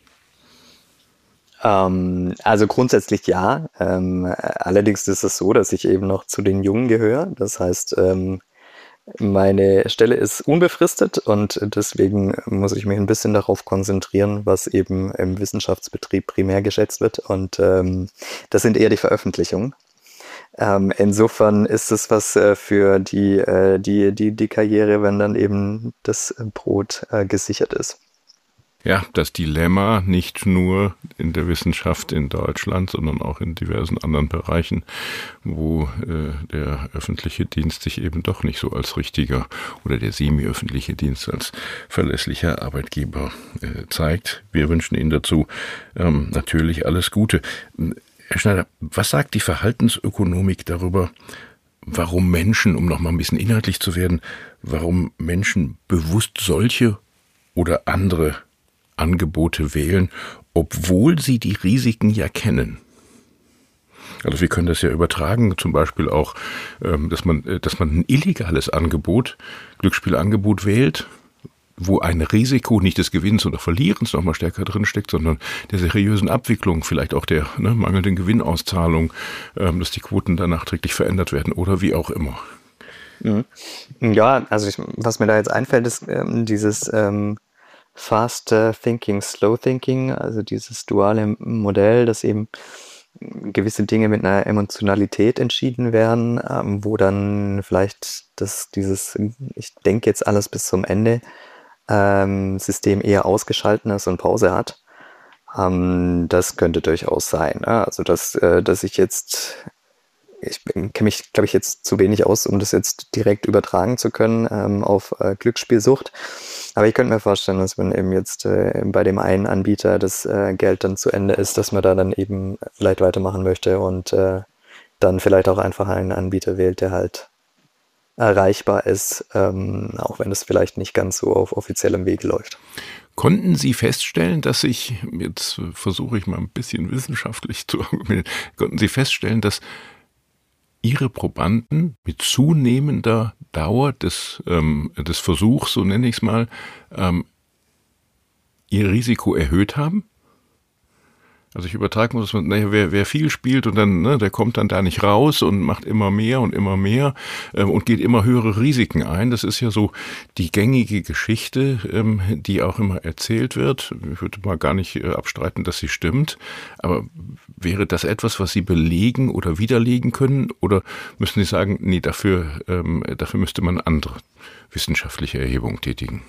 Also grundsätzlich ja. Allerdings ist es so, dass ich eben noch zu den Jungen gehöre. Das heißt, meine Stelle ist unbefristet und deswegen muss ich mich ein bisschen darauf konzentrieren, was eben im Wissenschaftsbetrieb primär geschätzt wird. Und das sind eher die Veröffentlichungen. Insofern ist es was für die Karriere, wenn dann eben das Brot gesichert ist. Ja, das Dilemma nicht nur in der Wissenschaft in Deutschland, sondern auch in diversen anderen Bereichen, wo der öffentliche Dienst sich eben doch nicht so als richtiger oder der semi-öffentliche Dienst als verlässlicher Arbeitgeber zeigt. Wir wünschen Ihnen dazu natürlich alles Gute. Herr Schneider, was sagt die Verhaltensökonomik darüber, warum Menschen, um noch mal ein bisschen inhaltlich zu werden, warum Menschen bewusst solche oder andere Angebote wählen, obwohl sie die Risiken ja kennen? Also wir können das ja übertragen, zum Beispiel auch, dass man ein illegales Angebot, Glücksspielangebot wählt, wo ein Risiko nicht des Gewinns oder Verlierens noch mal stärker drin steckt, sondern der seriösen Abwicklung, vielleicht auch der mangelnden Gewinnauszahlung, dass die Quoten dann nachträglich verändert werden oder wie auch immer. Ja, also was mir da jetzt einfällt, ist dieses Fast Thinking, Slow Thinking, also dieses duale Modell, dass eben gewisse Dinge mit einer Emotionalität entschieden werden, wo dann vielleicht ich denke jetzt alles bis zum Ende, System eher ausgeschalten ist und Pause hat. Das könnte durchaus sein. Also dass ich kenne mich, glaube ich, jetzt zu wenig aus, um das jetzt direkt übertragen zu können auf Glücksspielsucht. Aber ich könnte mir vorstellen, dass wenn eben jetzt bei dem einen Anbieter das Geld dann zu Ende ist, dass man da dann eben vielleicht weitermachen möchte und dann vielleicht auch einfach einen Anbieter wählt, der halt erreichbar ist, auch wenn es vielleicht nicht ganz so auf offiziellem Weg läuft. Konnten Sie feststellen, dass jetzt versuche ich mal ein bisschen wissenschaftlich zu argumentieren, konnten Sie feststellen, dass Ihre Probanden mit zunehmender Dauer des Versuchs, so nenne ich es mal, ihr Risiko erhöht haben? Also ich übertrage mal, dass wer viel spielt und dann, der kommt dann da nicht raus und macht immer mehr und geht immer höhere Risiken ein. Das ist ja so die gängige Geschichte, die auch immer erzählt wird. Ich würde mal gar nicht abstreiten, dass sie stimmt. Aber wäre das etwas, was Sie belegen oder widerlegen können? Oder müssen Sie sagen, nee, dafür müsste man andere wissenschaftliche Erhebungen tätigen?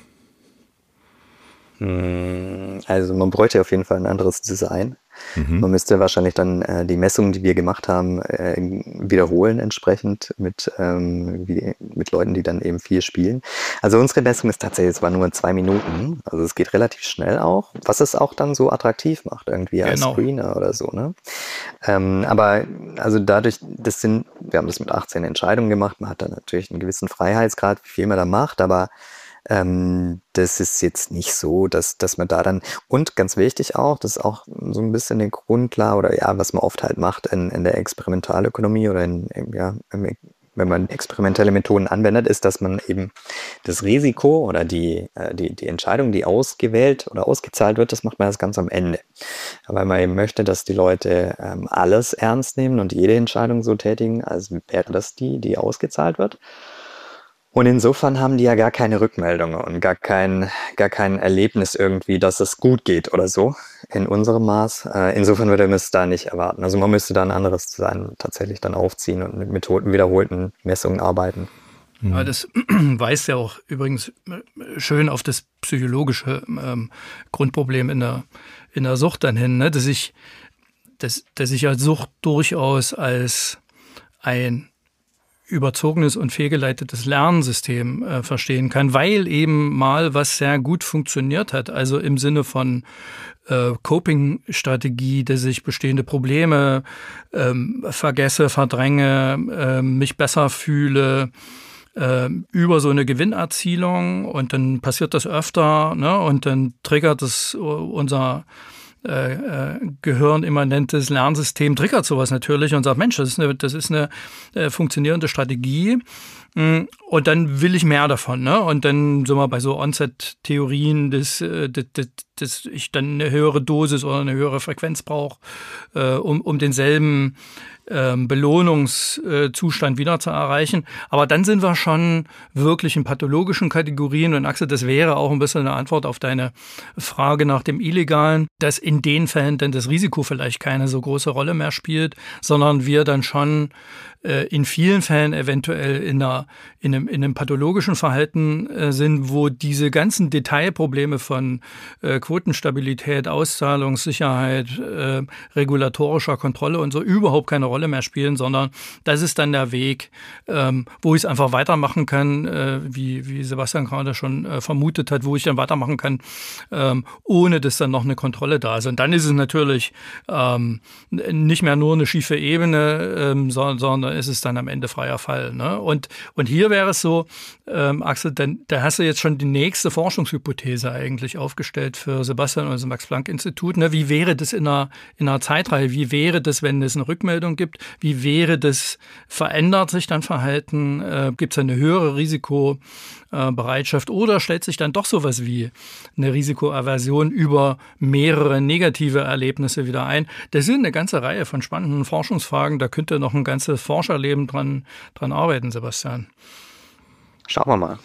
Also man bräuchte auf jeden Fall ein anderes Design. Man müsste wahrscheinlich dann die Messungen, die wir gemacht haben, wiederholen entsprechend mit Leuten, die dann eben viel spielen. Also unsere Messung ist tatsächlich zwar nur 2 Minuten, also es geht relativ schnell auch, was es auch dann so attraktiv macht irgendwie als Screener oder so, ne? Aber also dadurch, wir haben das mit 18 Entscheidungen gemacht, man hat dann natürlich einen gewissen Freiheitsgrad, wie viel man da macht, aber das ist jetzt nicht so, dass man da dann, und ganz wichtig auch, das ist auch so ein bisschen eine Grundlage oder ja, was man oft halt macht in der Experimentalökonomie oder wenn man experimentelle Methoden anwendet, ist, dass man eben das Risiko oder die Entscheidung, die ausgewählt oder ausgezahlt wird, das macht man erst ganz am Ende. Weil man eben möchte, dass die Leute alles ernst nehmen und jede Entscheidung so tätigen, als wäre das die ausgezahlt wird. Und insofern haben die ja gar keine Rückmeldungen und gar kein Erlebnis irgendwie, dass es gut geht oder so in unserem Maß. Insofern würde man es da nicht erwarten. Also man müsste da ein anderes Design tatsächlich dann aufziehen und mit wiederholten Messungen arbeiten. Ja, das weist ja auch übrigens schön auf das psychologische Grundproblem in der Sucht dann hin, ne? dass ich als Sucht durchaus als ein überzogenes und fehlgeleitetes Lernsystem verstehen kann, weil eben mal was sehr gut funktioniert hat. Also im Sinne von Coping-Strategie, dass ich bestehende Probleme vergesse, verdränge, mich besser fühle, über so eine Gewinnerzielung und dann passiert das öfter, ne? Und dann triggert das unser gehirnimmanentes Lernsystem, triggert sowas natürlich und sagt, Mensch, das ist eine funktionierende Strategie. Und dann will ich mehr davon, ne? Und dann sind wir bei so Onset-Theorien, dass ich dann eine höhere Dosis oder eine höhere Frequenz brauche, um denselben Belohnungszustand wieder zu erreichen. Aber dann sind wir schon wirklich in pathologischen Kategorien. Und Axel, das wäre auch ein bisschen eine Antwort auf deine Frage nach dem Illegalen, dass in den Fällen dann das Risiko vielleicht keine so große Rolle mehr spielt, sondern wir dann schon in vielen Fällen eventuell in einem pathologischen Verhalten sind, wo diese ganzen Detailprobleme von Quotenstabilität, Auszahlungssicherheit, regulatorischer Kontrolle und so überhaupt keine Rolle mehr spielen, sondern das ist dann der Weg, wo ich es einfach weitermachen kann, wie Sebastian gerade schon vermutet hat, wo ich dann weitermachen kann, ohne dass dann noch eine Kontrolle da ist. Und dann ist es natürlich nicht mehr nur eine schiefe Ebene, sondern ist es dann am Ende freier Fall. Ne? Und hier wäre es so, Axel, da hast du jetzt schon die nächste Forschungshypothese eigentlich aufgestellt für Sebastian und das Max-Planck-Institut. Ne? Wie wäre das in einer Zeitreihe? Wie wäre das, wenn es eine Rückmeldung gibt? Wie wäre das, verändert sich dann Verhalten? Gibt es eine höhere Risikobereitschaft oder stellt sich dann doch sowas wie eine Risikoaversion über mehrere negative Erlebnisse wieder ein? Das sind eine ganze Reihe von spannenden Forschungsfragen. Da könnte noch ein ganzes Forscherleben dran arbeiten, Sebastian. Schauen wir mal.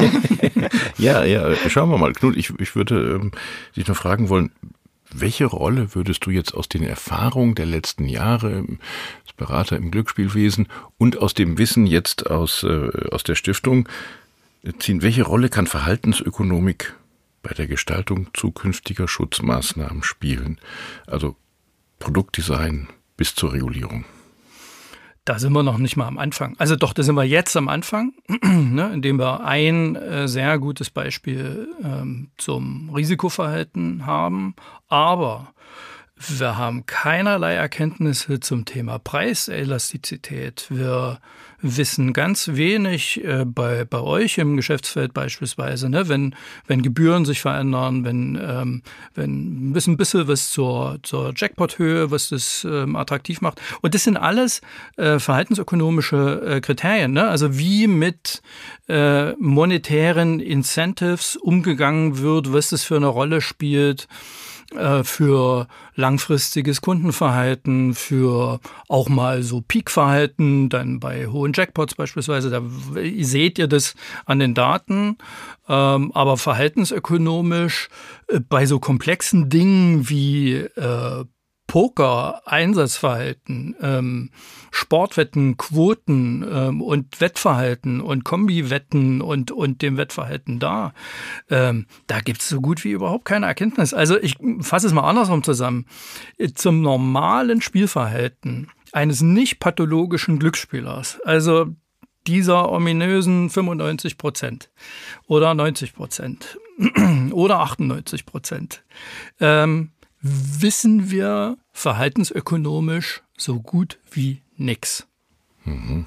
Ja, schauen wir mal. Knut, ich würde dich noch fragen wollen, welche Rolle würdest du jetzt aus den Erfahrungen der letzten Jahre als Berater im Glücksspielwesen und aus dem Wissen jetzt aus der Stiftung ziehen? Welche Rolle kann Verhaltensökonomik bei der Gestaltung zukünftiger Schutzmaßnahmen spielen? Also Produktdesign bis zur Regulierung. Da sind wir noch nicht mal am Anfang. Also doch, da sind wir jetzt am Anfang, ne, indem wir ein sehr gutes Beispiel zum Risikoverhalten haben. Aber wir haben keinerlei Erkenntnisse zum Thema Preiselastizität. Wir wissen ganz wenig bei euch im Geschäftsfeld beispielsweise, ne, wenn Gebühren sich verändern, wenn ein bisschen was zur Jackpot-Höhe, was das attraktiv macht. Und das sind alles verhaltensökonomische Kriterien, ne? Also wie mit monetären Incentives umgegangen wird, was das für eine Rolle spielt für langfristiges Kundenverhalten, für auch mal so Peakverhalten, dann bei hohen Jackpots beispielsweise, da seht ihr das an den Daten, aber verhaltensökonomisch bei so komplexen Dingen wie Poker, Einsatzverhalten, Sportwetten, Quoten und Wettverhalten und Kombiwetten und dem Wettverhalten da gibt es so gut wie überhaupt keine Erkenntnis. Also ich fasse es mal andersrum zusammen. Zum normalen Spielverhalten eines nicht pathologischen Glücksspielers, also dieser ominösen 95% oder 90% oder 98%, wissen wir verhaltensökonomisch so gut wie nix. Mhm.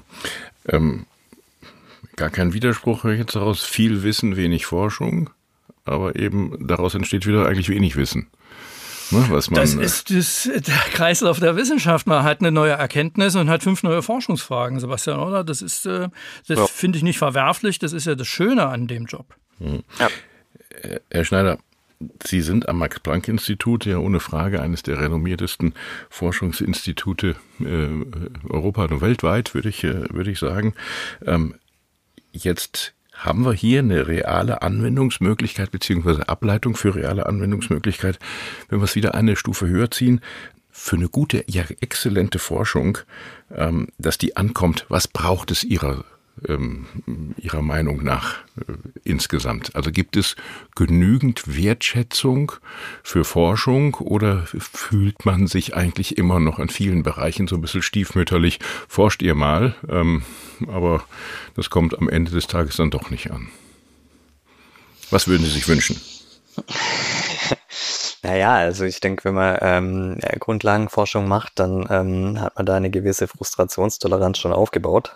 Gar kein Widerspruch jetzt daraus. Viel Wissen, wenig Forschung, aber eben daraus entsteht wieder eigentlich wenig Wissen. Ne, das ist der Kreislauf der Wissenschaft. Man hat eine neue Erkenntnis und hat 5 neue Forschungsfragen, Sebastian, oder? Das finde ich nicht verwerflich. Das ist ja das Schöne an dem Job. Mhm. Ja. Herr Schneider, Sie sind am Max-Planck-Institut ja ohne Frage eines der renommiertesten Forschungsinstitute Europa und weltweit, würde ich sagen. Jetzt haben wir hier eine reale Anwendungsmöglichkeit beziehungsweise Ableitung für reale Anwendungsmöglichkeit, wenn wir es wieder eine Stufe höher ziehen, für eine gute, ja exzellente Forschung, dass die ankommt. Was braucht es Ihrer Meinung nach insgesamt? Also gibt es genügend Wertschätzung für Forschung oder fühlt man sich eigentlich immer noch in vielen Bereichen so ein bisschen stiefmütterlich? Forscht ihr mal, aber das kommt am Ende des Tages dann doch nicht an. Was würden Sie sich wünschen? Naja, also ich denke, wenn man Grundlagenforschung macht, dann hat man da eine gewisse Frustrationstoleranz schon aufgebaut.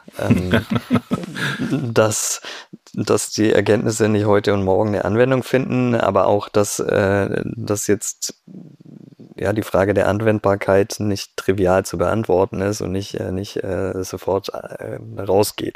dass die Erkenntnisse nicht heute und morgen eine Anwendung finden, aber auch, dass jetzt die Frage der Anwendbarkeit nicht trivial zu beantworten ist und nicht sofort rausgeht.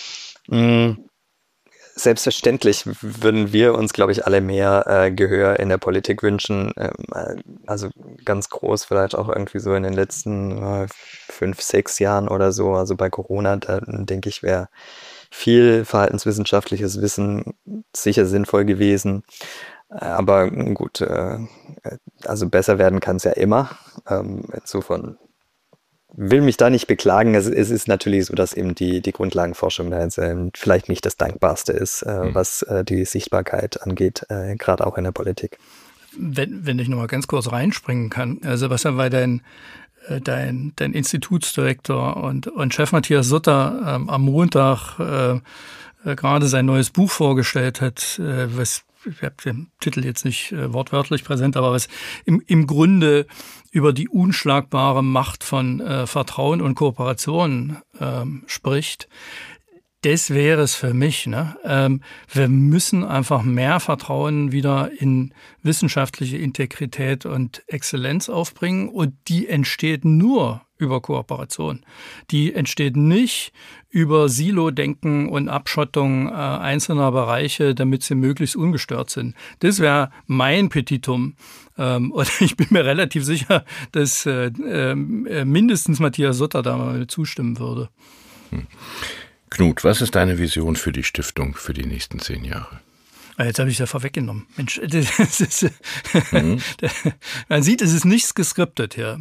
Selbstverständlich würden wir uns, glaube ich, alle mehr Gehör in der Politik wünschen. Also ganz groß vielleicht auch irgendwie so in den letzten 5, 6 Jahren oder so. Also bei Corona, da denke ich, wäre viel verhaltenswissenschaftliches Wissen sicher sinnvoll gewesen. Aber gut, also besser werden kann es ja immer. Insofern will mich da nicht beklagen. Es ist natürlich so, dass eben die Grundlagenforschung da jetzt vielleicht nicht das Dankbarste ist, was die Sichtbarkeit angeht, gerade auch in der Politik. Wenn ich noch mal ganz kurz reinspringen kann, Sebastian, weil dein Institutsdirektor und Chef Matthias Sutter am Montag gerade sein neues Buch vorgestellt hat, ich habe den Titel jetzt nicht wortwörtlich präsent, aber was im Grunde über die unschlagbare Macht von Vertrauen und Kooperation spricht. Das wäre es für mich. Ne? Wir müssen einfach mehr Vertrauen wieder in wissenschaftliche Integrität und Exzellenz aufbringen, und die entsteht nur über Kooperation. Die entsteht nicht über Silo-Denken und Abschottung einzelner Bereiche, damit sie möglichst ungestört sind. Das wäre mein Petitum. Und ich bin mir relativ sicher, dass mindestens Matthias Sutter da mal zustimmen würde. Knut, was ist deine Vision für die Stiftung für die nächsten 10 Jahre? Jetzt habe ich es ja vorweggenommen. Mensch, das ist, man sieht, es ist nichts geskriptet hier.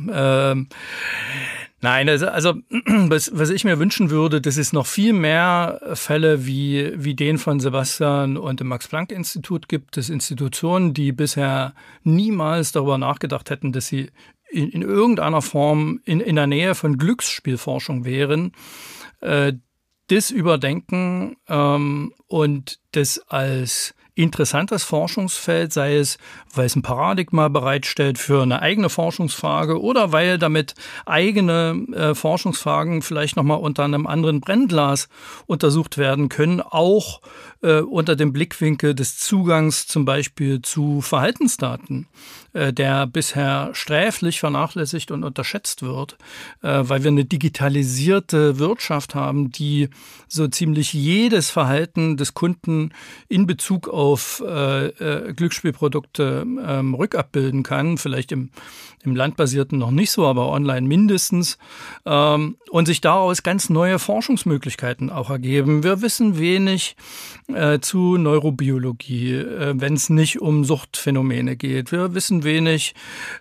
Nein, also was ich mir wünschen würde, das ist noch viel mehr Fälle wie den von Sebastian und dem Max-Planck-Institut gibt es Institutionen, die bisher niemals darüber nachgedacht hätten, dass sie in irgendeiner Form in der Nähe von Glücksspielforschung wären. Das überdenken und das als interessantes Forschungsfeld, sei es, weil es ein Paradigma bereitstellt für eine eigene Forschungsfrage oder weil damit eigene Forschungsfragen vielleicht nochmal unter einem anderen Brennglas untersucht werden können, auch unter dem Blickwinkel des Zugangs zum Beispiel zu Verhaltensdaten, der bisher sträflich vernachlässigt und unterschätzt wird, weil wir eine digitalisierte Wirtschaft haben, die so ziemlich jedes Verhalten des Kunden in Bezug auf Glücksspielprodukte rückabbilden kann, vielleicht im Landbasierten noch nicht so, aber online mindestens, und sich daraus ganz neue Forschungsmöglichkeiten auch ergeben. Wir wissen wenig zu Neurobiologie, wenn es nicht um Suchtphänomene geht. Wir wissen wenig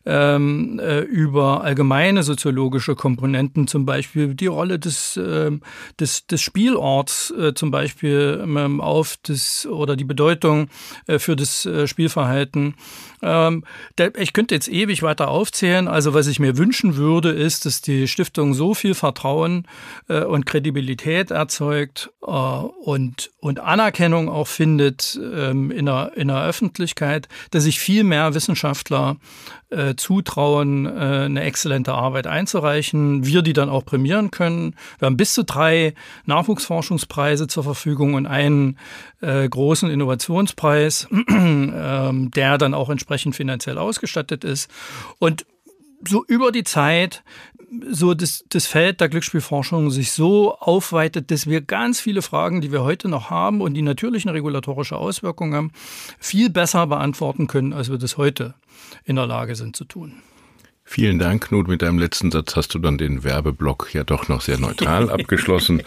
über allgemeine soziologische Komponenten, zum Beispiel die Rolle des Spielorts, zum Beispiel oder die Bedeutung für das Spielverhalten. Ich könnte jetzt ewig weiter aufzählen. Also was ich mir wünschen würde, ist, dass die Stiftung so viel Vertrauen und Kredibilität erzeugt und Anerkennung auch findet in der Öffentlichkeit, dass sich viel mehr Wissenschaftler zutrauen, eine exzellente Arbeit einzureichen, wir die dann auch prämieren können. Wir haben bis zu 3 Nachwuchsforschungspreise zur Verfügung und einen großen Innovationspreis, der dann auch entsprechend finanziell ausgestattet ist. Und so über die Zeit so das Feld der Glücksspielforschung sich so aufweitet, dass wir ganz viele Fragen, die wir heute noch haben und die natürlich eine regulatorische Auswirkung haben, viel besser beantworten können, als wir das heute in der Lage sind zu tun. Vielen Dank, Knut. Mit deinem letzten Satz hast du dann den Werbeblock ja doch noch sehr neutral abgeschlossen.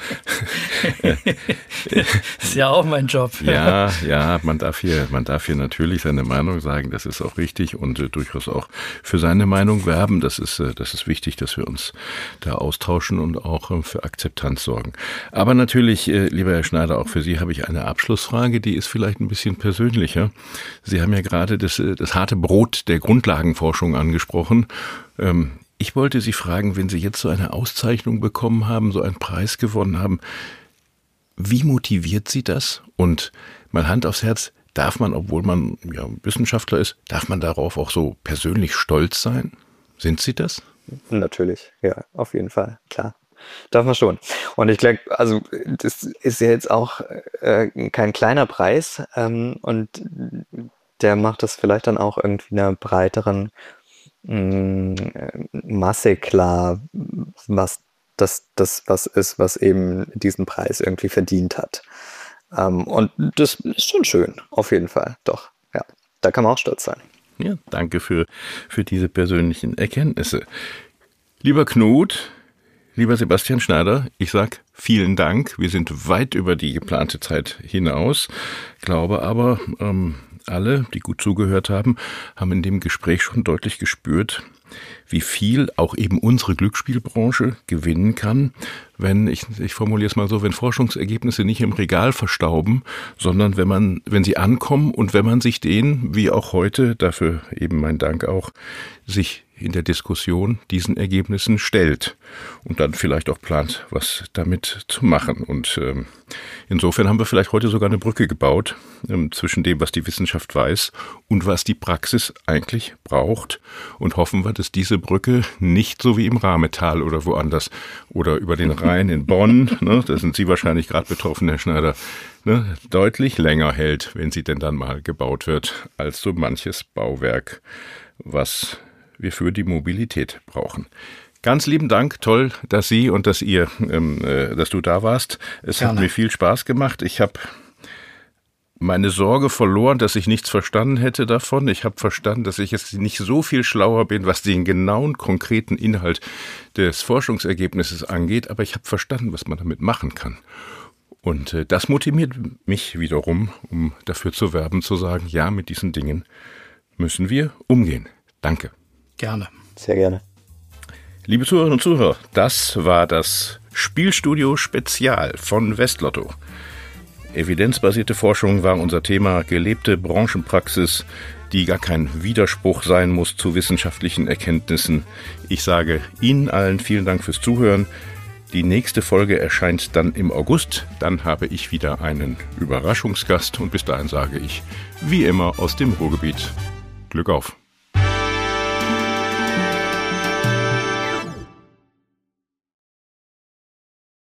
Ist ja auch mein Job. Ja, man darf hier natürlich seine Meinung sagen, das ist auch richtig, und durchaus auch für seine Meinung werben. Das ist wichtig, dass wir uns da austauschen und auch für Akzeptanz sorgen. Aber natürlich, lieber Herr Schneider, auch für Sie habe ich eine Abschlussfrage, die ist vielleicht ein bisschen persönlicher. Sie haben ja gerade das harte Brot der Grundlagenforschung angesprochen. Ich wollte Sie fragen, wenn Sie jetzt so eine Auszeichnung bekommen haben, so einen Preis gewonnen haben, wie motiviert Sie das? Und mal Hand aufs Herz, darf man, obwohl man ja Wissenschaftler ist, darf man darauf auch so persönlich stolz sein? Sind Sie das? Natürlich, ja, auf jeden Fall, klar. Darf man schon. Und ich glaube, also das ist ja jetzt auch kein kleiner Preis und der macht das vielleicht dann auch irgendwie einer breiteren Masse klar, was das was ist, was eben diesen Preis irgendwie verdient hat. Und das ist schon schön, auf jeden Fall, doch. Ja, da kann man auch stolz sein. Ja, danke für diese persönlichen Erkenntnisse. Lieber Knut, lieber Sebastian Schneider, ich sag vielen Dank. Wir sind weit über die geplante Zeit hinaus, glaube aber, alle, die gut zugehört haben, haben in dem Gespräch schon deutlich gespürt, wie viel auch eben unsere Glücksspielbranche gewinnen kann, wenn, ich formuliere es mal so, wenn Forschungsergebnisse nicht im Regal verstauben, sondern wenn sie ankommen und wenn man sich denen, wie auch heute, dafür eben mein Dank auch, sich in der Diskussion diesen Ergebnissen stellt und dann vielleicht auch plant, was damit zu machen. Und insofern haben wir vielleicht heute sogar eine Brücke gebaut zwischen dem, was die Wissenschaft weiß und was die Praxis eigentlich braucht. Und hoffen wir, dass diese Brücke nicht so wie im Rahmetal oder woanders oder über den Rhein in Bonn, ne, da sind Sie wahrscheinlich gerade betroffen, Herr Schneider, ne, deutlich länger hält, wenn sie denn dann mal gebaut wird, als so manches Bauwerk, was wir für die Mobilität brauchen. Ganz lieben Dank, toll, dass Sie und dass du da warst. Es Gerne. Hat mir viel Spaß gemacht. Ich habe meine Sorge verloren, dass ich nichts verstanden hätte davon. Ich habe verstanden, dass ich jetzt nicht so viel schlauer bin, was den genauen, konkreten Inhalt des Forschungsergebnisses angeht, aber ich habe verstanden, was man damit machen kann. Und das motiviert mich wiederum, um dafür zu werben, zu sagen, ja, mit diesen Dingen müssen wir umgehen. Danke. Gerne. Sehr gerne. Liebe Zuhörerinnen und Zuhörer, das war das Spielstudio Spezial von Westlotto. Evidenzbasierte Forschung war unser Thema, gelebte Branchenpraxis, die gar kein Widerspruch sein muss zu wissenschaftlichen Erkenntnissen. Ich sage Ihnen allen vielen Dank fürs Zuhören. Die nächste Folge erscheint dann im August. Dann habe ich wieder einen Überraschungsgast und bis dahin sage ich, wie immer aus dem Ruhrgebiet, Glück auf!